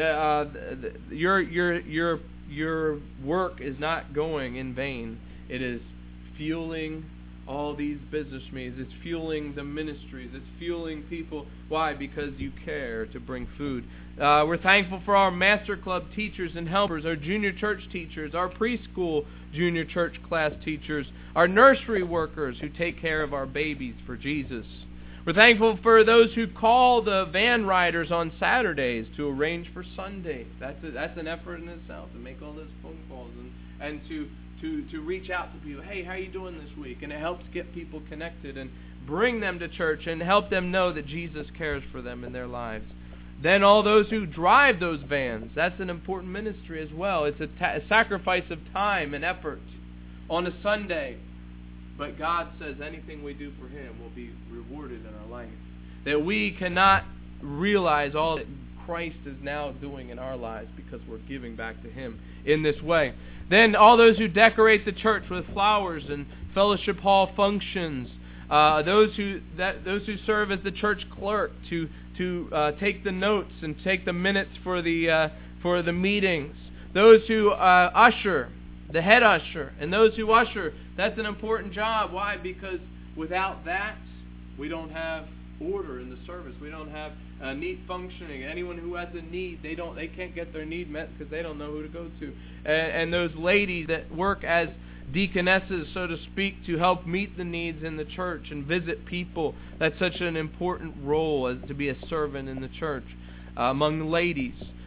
Your work is not going in vain. It is fueling all these business meetings. It's fueling the ministries. It's fueling people. Why? Because you care to bring food. We're thankful for our Master Club teachers and helpers, our junior church teachers, our preschool junior church class teachers, our nursery workers who take care of our babies for Jesus. We're thankful for those who call the van riders on Saturdays to arrange for Sundays. That's an effort in itself to make all those phone calls and to reach out to people. Hey, how are you doing this week? And it helps get people connected and bring them to church and help them know that Jesus cares for them in their lives. Then all those who drive those vans, that's an important ministry as well. It's a sacrifice of time and effort on a Sunday. But God says anything we do for Him will be rewarded in our life. That we cannot realize all that Christ is now doing in our lives because we're giving back to Him in this way. Then all those who decorate the church with flowers and fellowship hall functions, those who serve as the church clerk to take the notes and take the minutes for the meetings, those who usher, the head usher, and those who usher. That's an important job. Why? Because without that, we don't have order in the service. We don't have neat functioning. Anyone who has a need, they can't get their need met because they don't know who to go to. And those ladies that work as deaconesses, so to speak, to help meet the needs in the church and visit people. That's such an important role as to be a servant in the church among the ladies.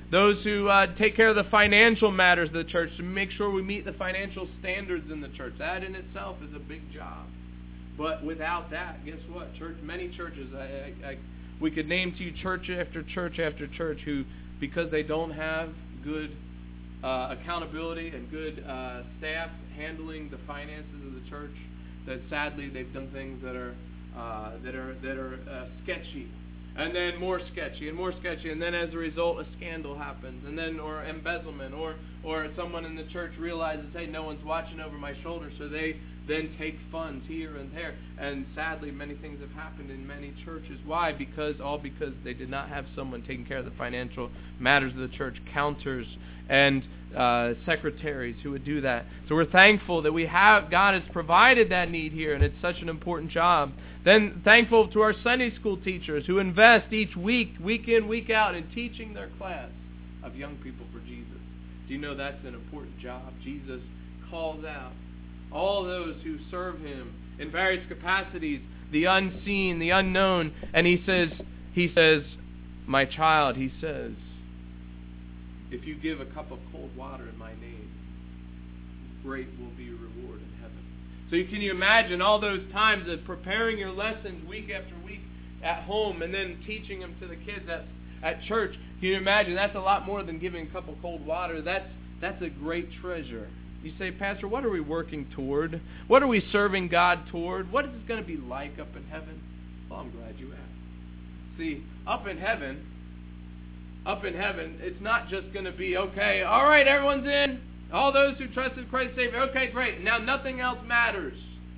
those who take care of the financial matters of the church, to make sure we meet the financial standards in the church. That in itself is a big job. But without that, guess what? Many churches, we could name to you church after church after church who, because they don't have good accountability and good staff handling the finances of the church, that sadly they've done things that are sketchy, and then more sketchy, and then as a result a scandal happens, and then or embezzlement, or someone in the church realizes, hey, no one's watching over my shoulder, so they then take funds here and there, and sadly many things have happened in many churches. Why? Because they did not have someone taking care of the financial matters of the church, counters and secretaries who would do that. So we're thankful that God has provided that need here, and it's such an important job. Then thankful to our Sunday school teachers who invest each week in, week out, in teaching their class of young people for Jesus. Do you know that's an important job? Jesus calls out all those who serve him in various capacities, the unseen, the unknown, and he says, my child, he says, if you give a cup of cold water in my name, great will be your reward in heaven. So can you imagine all those times of preparing your lessons week after week at home and then teaching them to the kids at church? Can you imagine? That's a lot more than giving a cup of cold water. That's a great treasure. You say, Pastor, what are we working toward? What are we serving God toward? What is it going to be like up in heaven? Well, I'm glad you asked. See, up in heaven, it's not just going to be, okay, all right, everyone's in. All those who trusted Christ Savior, okay, great. Now nothing else matters.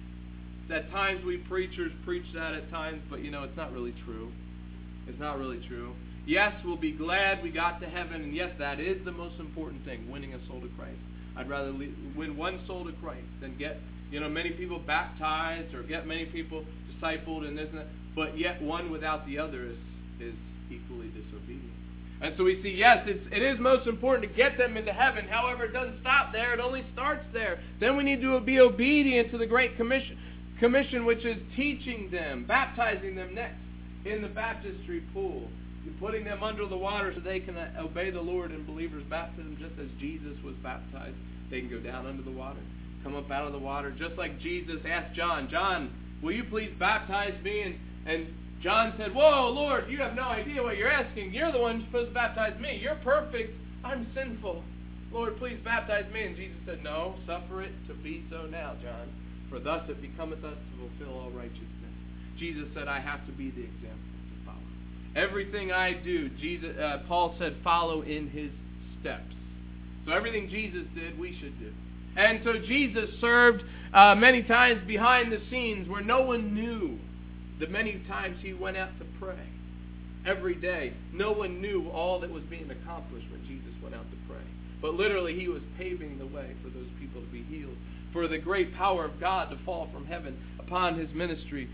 At times we preachers preach that at times, but it's not really true. It's not really true. Yes, we'll be glad we got to heaven, and yes, that is the most important thing, winning a soul to Christ. I'd rather win one soul to Christ than get many people baptized or get many people discipled and this and that, but yet one without the other is equally disobedient. And so we see, yes, it is most important to get them into heaven. However, it doesn't stop there. It only starts there. Then we need to be obedient to the Great Commission, which is teaching them, baptizing them next in the baptistry pool, putting them under the water so they can obey the Lord in believers' baptism, just as Jesus was baptized. They can go down under the water, come up out of the water, just like Jesus asked John, John, will you please baptize me? And John said, whoa, Lord, you have no idea what you're asking. You're the one who's supposed to baptize me. You're perfect. I'm sinful. Lord, please baptize me. And Jesus said, no, suffer it to be so now, John. For thus it becometh us to fulfill all righteousness. Jesus said, I have to be the example to follow. Everything I do, Paul said, follow in his steps. So everything Jesus did, we should do. And so Jesus served many times behind the scenes where no one knew. The many times he went out to pray every day. No one knew all that was being accomplished when Jesus went out to pray. But literally he was paving the way for those people to be healed, for the great power of God to fall from heaven upon his ministry,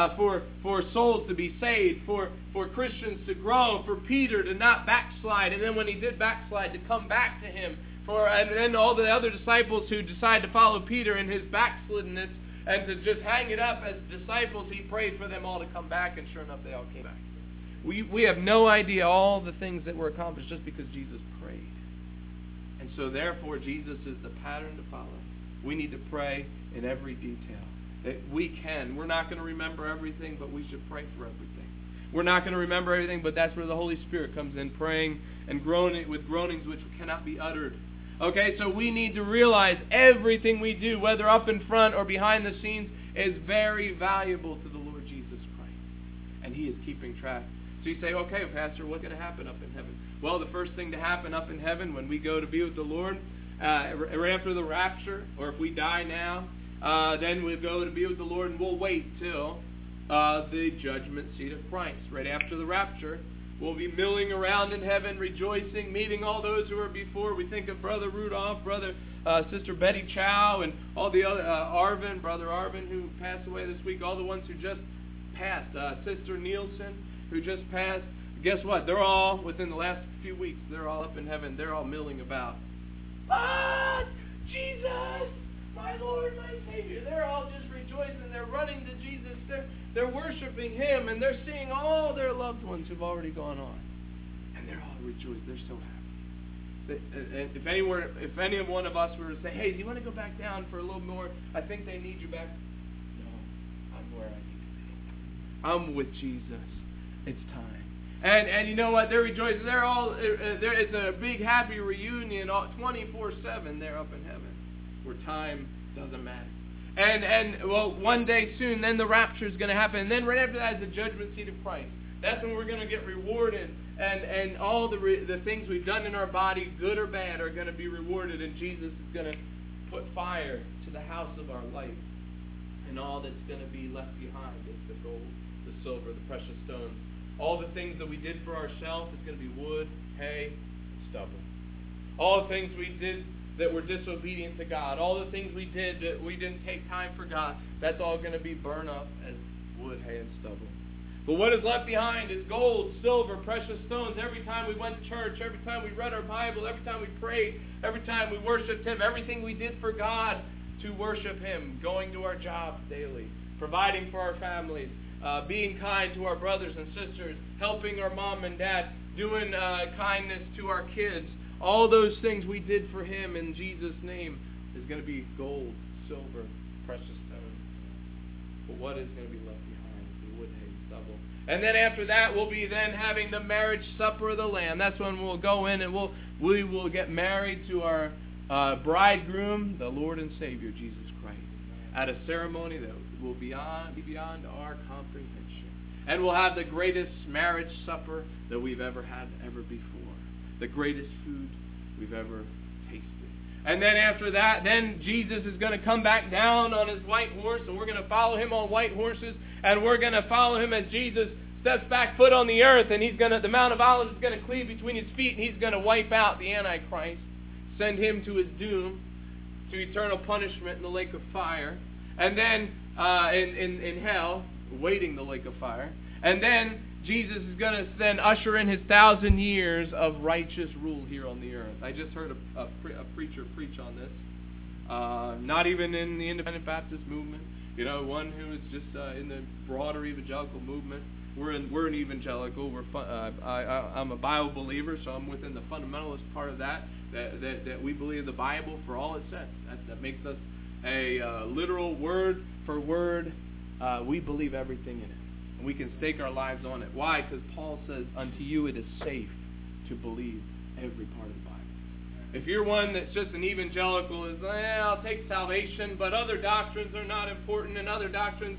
for souls to be saved, for Christians to grow, for Peter to not backslide, and then when he did backslide, to come back to him, and then all the other disciples who decided to follow Peter in his backsliddenness, and to just hang it up as disciples, he prayed for them all to come back, and sure enough, they all came back. We have no idea all the things that were accomplished just because Jesus prayed. And so therefore, Jesus is the pattern to follow. We need to pray in every detail. That we can. We're not going to remember everything, but we should pray for everything. We're not going to remember everything, but that's where the Holy Spirit comes in, praying and groaning with groanings which cannot be uttered. Okay, so we need to realize everything we do, whether up in front or behind the scenes, is very valuable to the Lord Jesus Christ. And he is keeping track. So you say, okay, Pastor, what's going to happen up in heaven? Well, the first thing to happen up in heaven when we go to be with the Lord, right after the rapture, or if we die now, then we'll go to be with the Lord, and we'll wait till the judgment seat of Christ. Right after the rapture, we'll be milling around in heaven, rejoicing, meeting all those who were before. We think of Brother Rudolph, Sister Betty Chow, and all the other, Brother Arvin, who passed away this week, all the ones who just passed, Sister Nielsen, who just passed. Guess what? They're all, within the last few weeks, they're all up in heaven. They're all milling about. Ah, Jesus, my Lord, my Savior. They're all just rejoicing. They're running to Jesus. They're worshiping him, and they're seeing all their loved ones who've already gone on. And they're all rejoiced. They're so happy. if any one of us were to say, hey, do you want to go back down for a little more? I think they need you back. No, I'm where I need to be. I'm with Jesus. It's time. And you know what? They're rejoicing. They're all there is a big happy reunion 24/7 there up in heaven, where time doesn't matter. And well, one day soon, then the rapture is going to happen, and then right after that is the judgment seat of Christ. That's when we're going to get rewarded, and all the things we've done in our body, good or bad, are going to be rewarded, and Jesus is going to put fire to the house of our life, and all that's going to be left behind is the gold, the silver, the precious stones. All the things that we did for ourselves is going to be wood, hay, and stubble. All the things we did that were disobedient to God, all the things we did that we didn't take time for God, that's all going to be burned up as wood, hay, and stubble. But what is left behind is gold, silver, precious stones. Every time we went to church, every time we read our Bible, every time we prayed, every time we worshiped Him, everything we did for God to worship Him, going to our jobs daily, providing for our families, being kind to our brothers and sisters, helping our mom and dad, doing kindness to our kids. All those things we did for Him in Jesus' name is going to be gold, silver, precious stones. But what is going to be left behind is the wood, hay, and stubble. And then after that, we'll be then having the marriage supper of the Lamb. That's when we'll go in and we will get married to our bridegroom, the Lord and Savior, Jesus Christ, at a ceremony that will be beyond our comprehension. And we'll have the greatest marriage supper that we've ever had ever before. The greatest food we've ever tasted. And then after that, then Jesus is going to come back down on His white horse, and we're going to follow Him on white horses, and we're going to follow Him as Jesus steps back foot on the earth, and the Mount of Olives is going to cleave between His feet, and He's going to wipe out the Antichrist, send him to his doom, to eternal punishment in the lake of fire, and then in hell, waiting the lake of fire, and then Jesus is going to then usher in His 1,000 years of righteous rule here on the earth. I just heard a preacher preach on this. Not even in the Independent Baptist movement. You know, one who is just in the broader evangelical movement. We're an evangelical. I'm a Bible believer, so I'm within the fundamentalist part of that we believe the Bible for all it says. That makes us a literal word for word. We believe everything in it. And we can stake our lives on it. Why? Because Paul says, unto you it is safe to believe every part of the Bible. If you're one that's just an evangelical, is I'll take salvation, but other doctrines are not important, and other doctrines,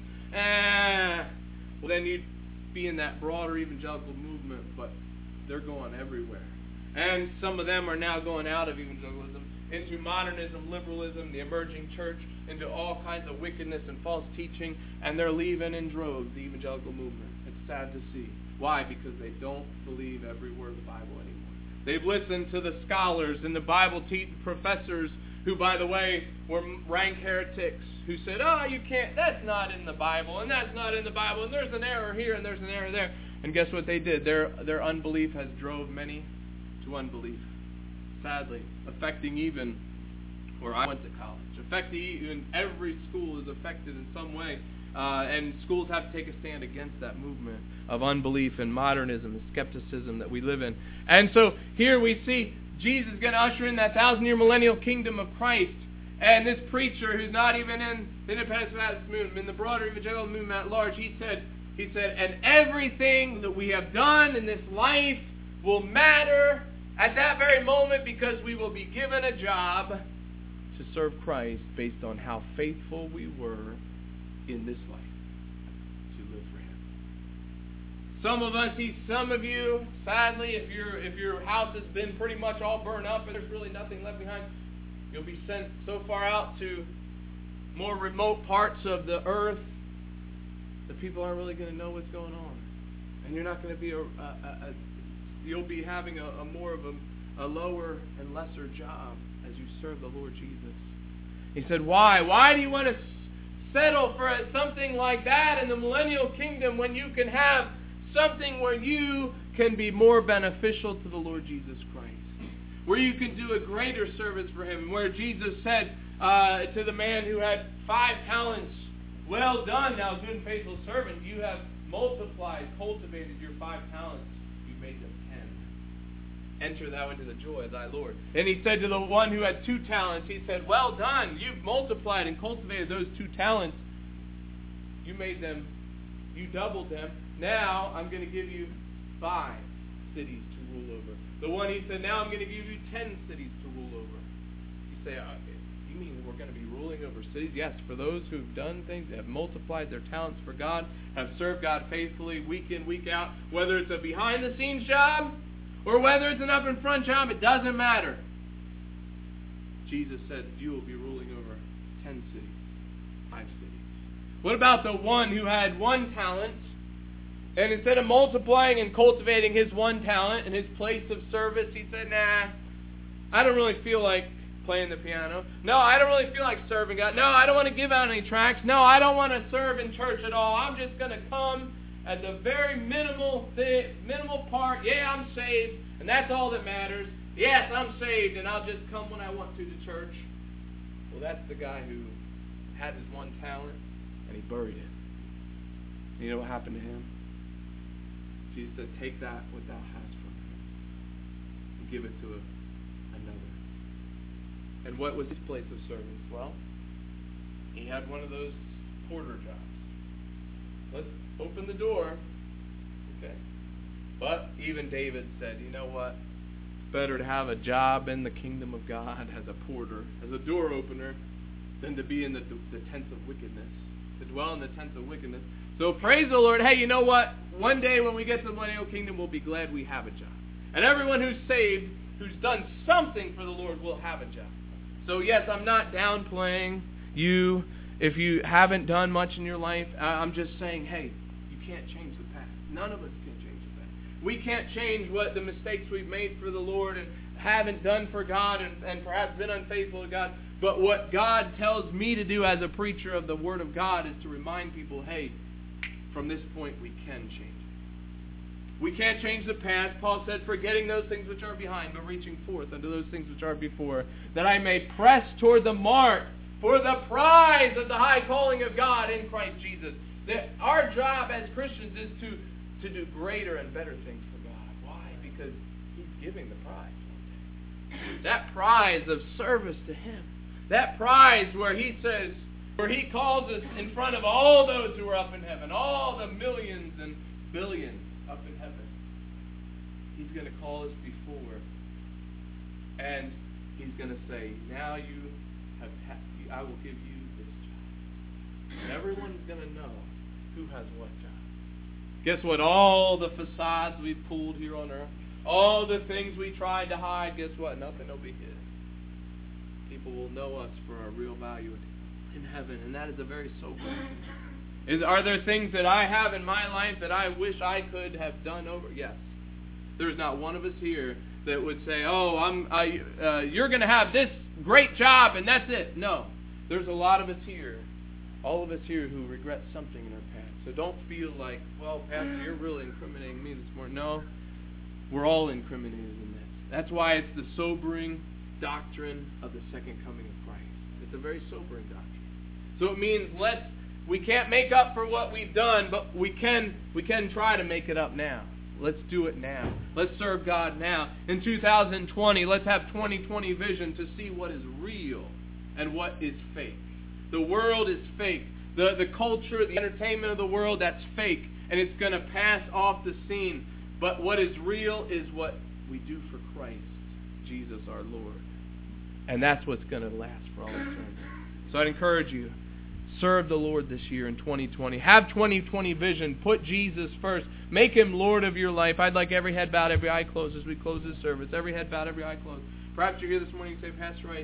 well, then you'd be in that broader evangelical movement, but they're going everywhere. And some of them are now going out of evangelicalism into modernism, liberalism, the emerging church, into all kinds of wickedness and false teaching, and they're leaving in droves the evangelical movement. It's sad to see. Why? Because they don't believe every word of the Bible anymore. They've listened to the scholars and the Bible professors who, by the way, were rank heretics, who said, you can't, that's not in the Bible, and that's not in the Bible, and there's an error here, and there's an error there. And guess what they did? Their unbelief has drove many to unbelief. Sadly, affecting even where I went to college. Affecting even every school is affected in some way. And schools have to take a stand against that movement of unbelief and modernism and skepticism that we live in. And so here we see Jesus is going to usher in that 1,000-year millennial kingdom of Christ. And this preacher, who's not even in the Independent Baptist movement, in the broader evangelical movement at large, he said, and everything that we have done in this life will matter at that very moment, because we will be given a job to serve Christ based on how faithful we were in this life to live for Him. Some of you, sadly, if your house has been pretty much all burned up and there's really nothing left behind, you'll be sent so far out to more remote parts of the earth that people aren't really going to know what's going on, and you're not going to be you'll be having a more of a lower and lesser job as you serve the Lord Jesus. He said, why? Why do you want to settle for something like that in the millennial kingdom when you can have something where you can be more beneficial to the Lord Jesus Christ? Where you can do a greater service for Him. Where Jesus said to the man who had 5 talents, well done, thou good and faithful servant. You have multiplied, cultivated your 5 talents. You've made them 10. enter thou into the joy of thy Lord. And he said to the one who had 2 talents, he said, well done, you've multiplied and cultivated those 2 talents. You doubled them. Now I'm going to give you 5 cities to rule over. The one he said, now I'm going to give you 10 cities to rule over. You say, you mean we're going to be ruling over cities? Yes, for those who've done things, have multiplied their talents for God, have served God faithfully week in, week out, whether it's a behind-the-scenes job or whether it's an up-in-front job, it doesn't matter. Jesus said you will be ruling over 10 cities, 5 cities. What about the one who had 1 talent, and instead of multiplying and cultivating his 1 talent in his place of service, he said, nah, I don't really feel like playing the piano. No, I don't really feel like serving God. No, I don't want to give out any tracts. No, I don't want to serve in church at all. I'm just going to come at the very minimal part. Yeah, I'm saved, and that's all that matters. Yes, I'm saved, and I'll just come when I want to church. Well, that's the guy who had his 1 talent, and he buried it. And you know what happened to him? Jesus said, take that what thou hast from him and give it to another. And what was his place of service? Well, he had one of those porter jobs. Let's open the door. Okay. But even David said, you know what? It's better to have a job in the kingdom of God as a porter, as a door opener, than to be in the tents of wickedness, to dwell in the tents of wickedness. So praise the Lord. Hey, you know what? One day when we get to the millennial kingdom, we'll be glad we have a job. And everyone who's saved, who's done something for the Lord, will have a job. So yes, I'm not downplaying you if you haven't done much in your life. I'm just saying, hey, you can't change the past. None of us can change the past. We can't change what the mistakes we've made for the Lord and haven't done for God and perhaps been unfaithful to God. But what God tells me to do as a preacher of the Word of God is to remind people, hey, from this point we can change it. We can't change the past. Paul said, forgetting those things which are behind, but reaching forth unto those things which are before, that I may press toward the mark for the prize of the high calling of God in Christ Jesus. That our job as Christians is to do greater and better things for God. Why? Because He's giving the prize one day. That prize of service to Him. That prize where He says, where He calls us in front of all those who are up in heaven, all the millions and billions up in heaven. He's going to call us before, and He's going to say, now I will give you this job. And everyone's going to know who has what job. Guess what? All the facades we've pulled here on earth, all the things we tried to hide, guess what? Nothing will be hid. People will know us for our real value in heaven, and that is a very sobering thing. Are there things that I have in my life that I wish I could have done over? Yes. There's not one of us here that would say, you're going to have this great job and that's it. No. There's a lot of us here, all of us here who regret something in our past. So don't feel like, well, Pastor, you're really incriminating me this morning. No. We're all incriminated in this. That's why it's the sobering doctrine of the second coming of Christ. It's a very sobering doctrine. So it means we can't make up for what we've done, but we can try to make it up now. Let's do it now. Let's serve God now. In 2020, let's have 2020 vision to see what is real and what is fake. The world is fake. The culture, the entertainment of the world, that's fake. And it's going to pass off the scene. But what is real is what we do for Christ, Jesus our Lord. And that's what's going to last for all eternity. So I'd encourage you, serve the Lord this year in 2020. Have 2020 vision. Put Jesus first. Make Him Lord of your life. I'd like every head bowed, every eye closed as we close this service. Every head bowed, every eye closed. Perhaps you're here this morning and say, Pastor Rice,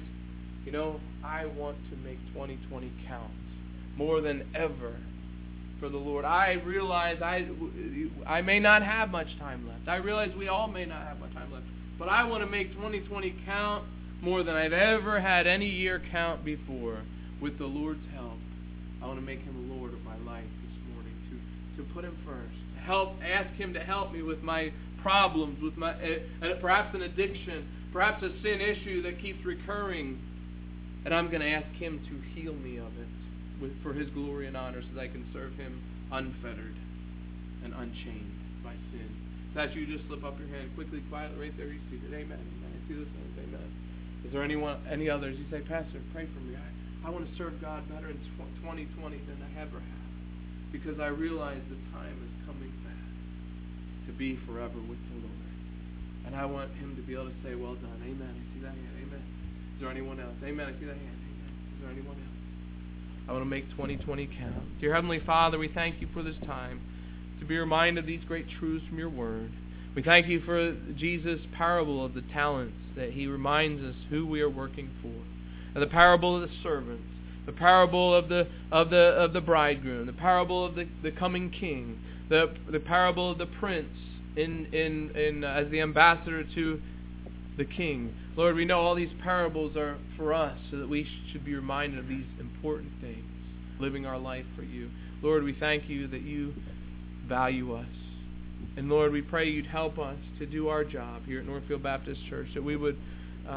I want to make 2020 count more than ever for the Lord. I realize I may not have much time left. I realize we all may not have much time left. But I want to make 2020 count more than I've ever had any year count before. With the Lord's help, I want to make Him Lord of my life this morning, to put Him first, ask Him to help me with my problems, with my perhaps an addiction, perhaps a sin issue that keeps recurring, and I'm going to ask Him to heal me of it for His glory and honor, so that I can serve Him unfettered and unchained by sin. That's you. Just slip up your hand quickly, quietly, right there. You see it. Amen. Amen. I see those hands. Amen. Is there any others? You say, Pastor, pray for me. I want to serve God better in 2020 than I ever have, because I realize the time is coming fast to be forever with the Lord. And I want Him to be able to say, well done. Amen. I see that hand. Amen. Is there anyone else? Amen. I see that hand. Amen. Is there anyone else? I want to make 2020 count. Dear Heavenly Father, we thank you for this time to be reminded of these great truths from your word. We thank you for Jesus' parable of the talents, that he reminds us who we are working for. And the parable of the servants, the parable of the bridegroom, the parable of the coming king, the parable of the prince as the ambassador to the king. Lord, we know all these parables are for us so that we should be reminded of these important things, living our life for you. Lord, we thank you that you value us. And Lord, we pray you'd help us to do our job here at Northfield Baptist Church, that we would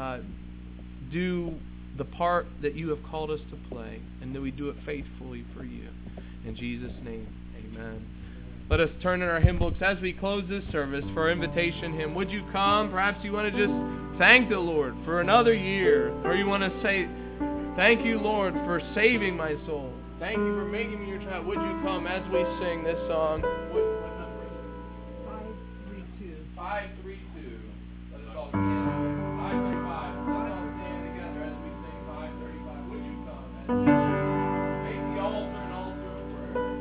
do the part that you have called us to play, and that we do it faithfully for you. In Jesus' name, amen. Let us turn in our hymn books as we close this service for our invitation hymn. Would you come? Perhaps you want to just thank the Lord for another year, or you want to say, thank you, Lord, for saving my soul. Thank you for making me your child. Would you come as we sing this song? What number is it? 532. 532. Let us all stand. 535. Let's all stand together as we sing 535. Would you come as we make the altar an altar of prayer?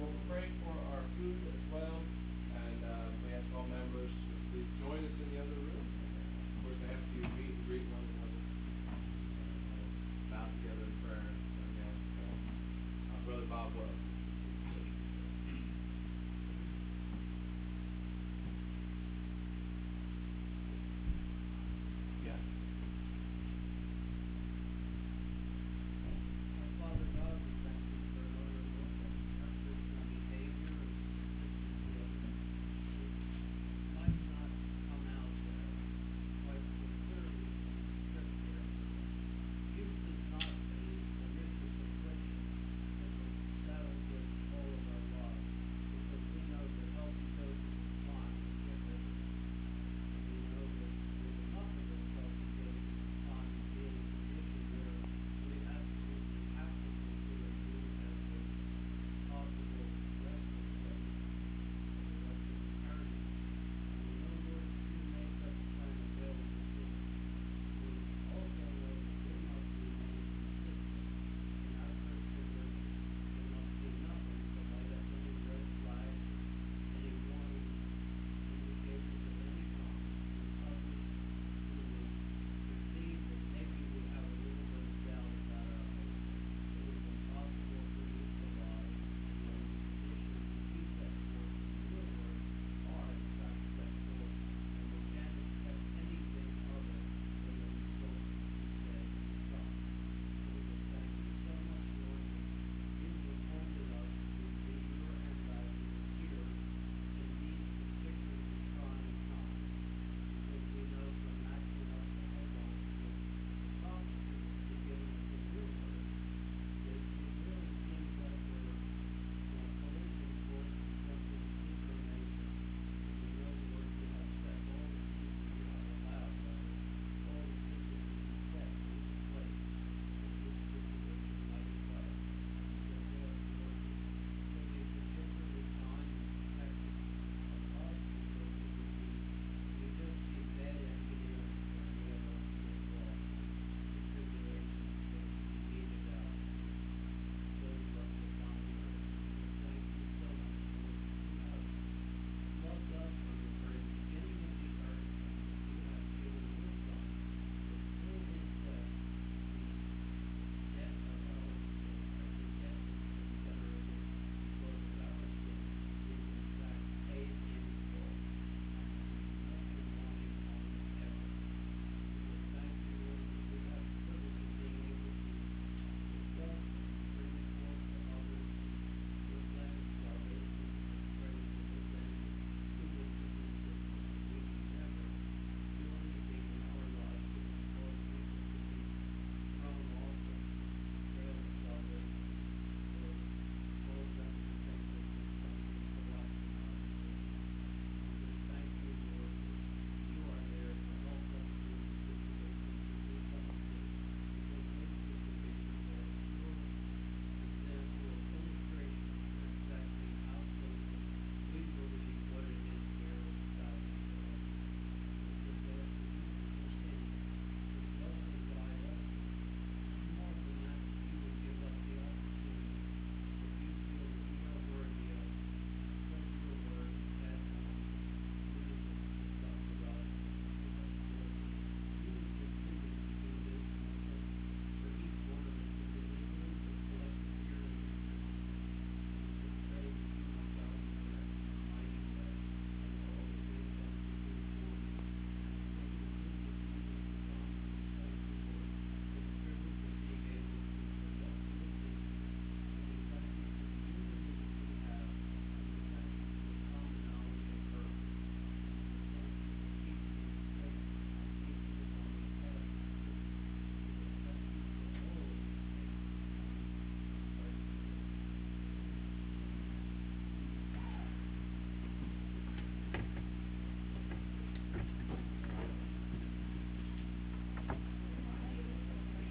Join us in the other room.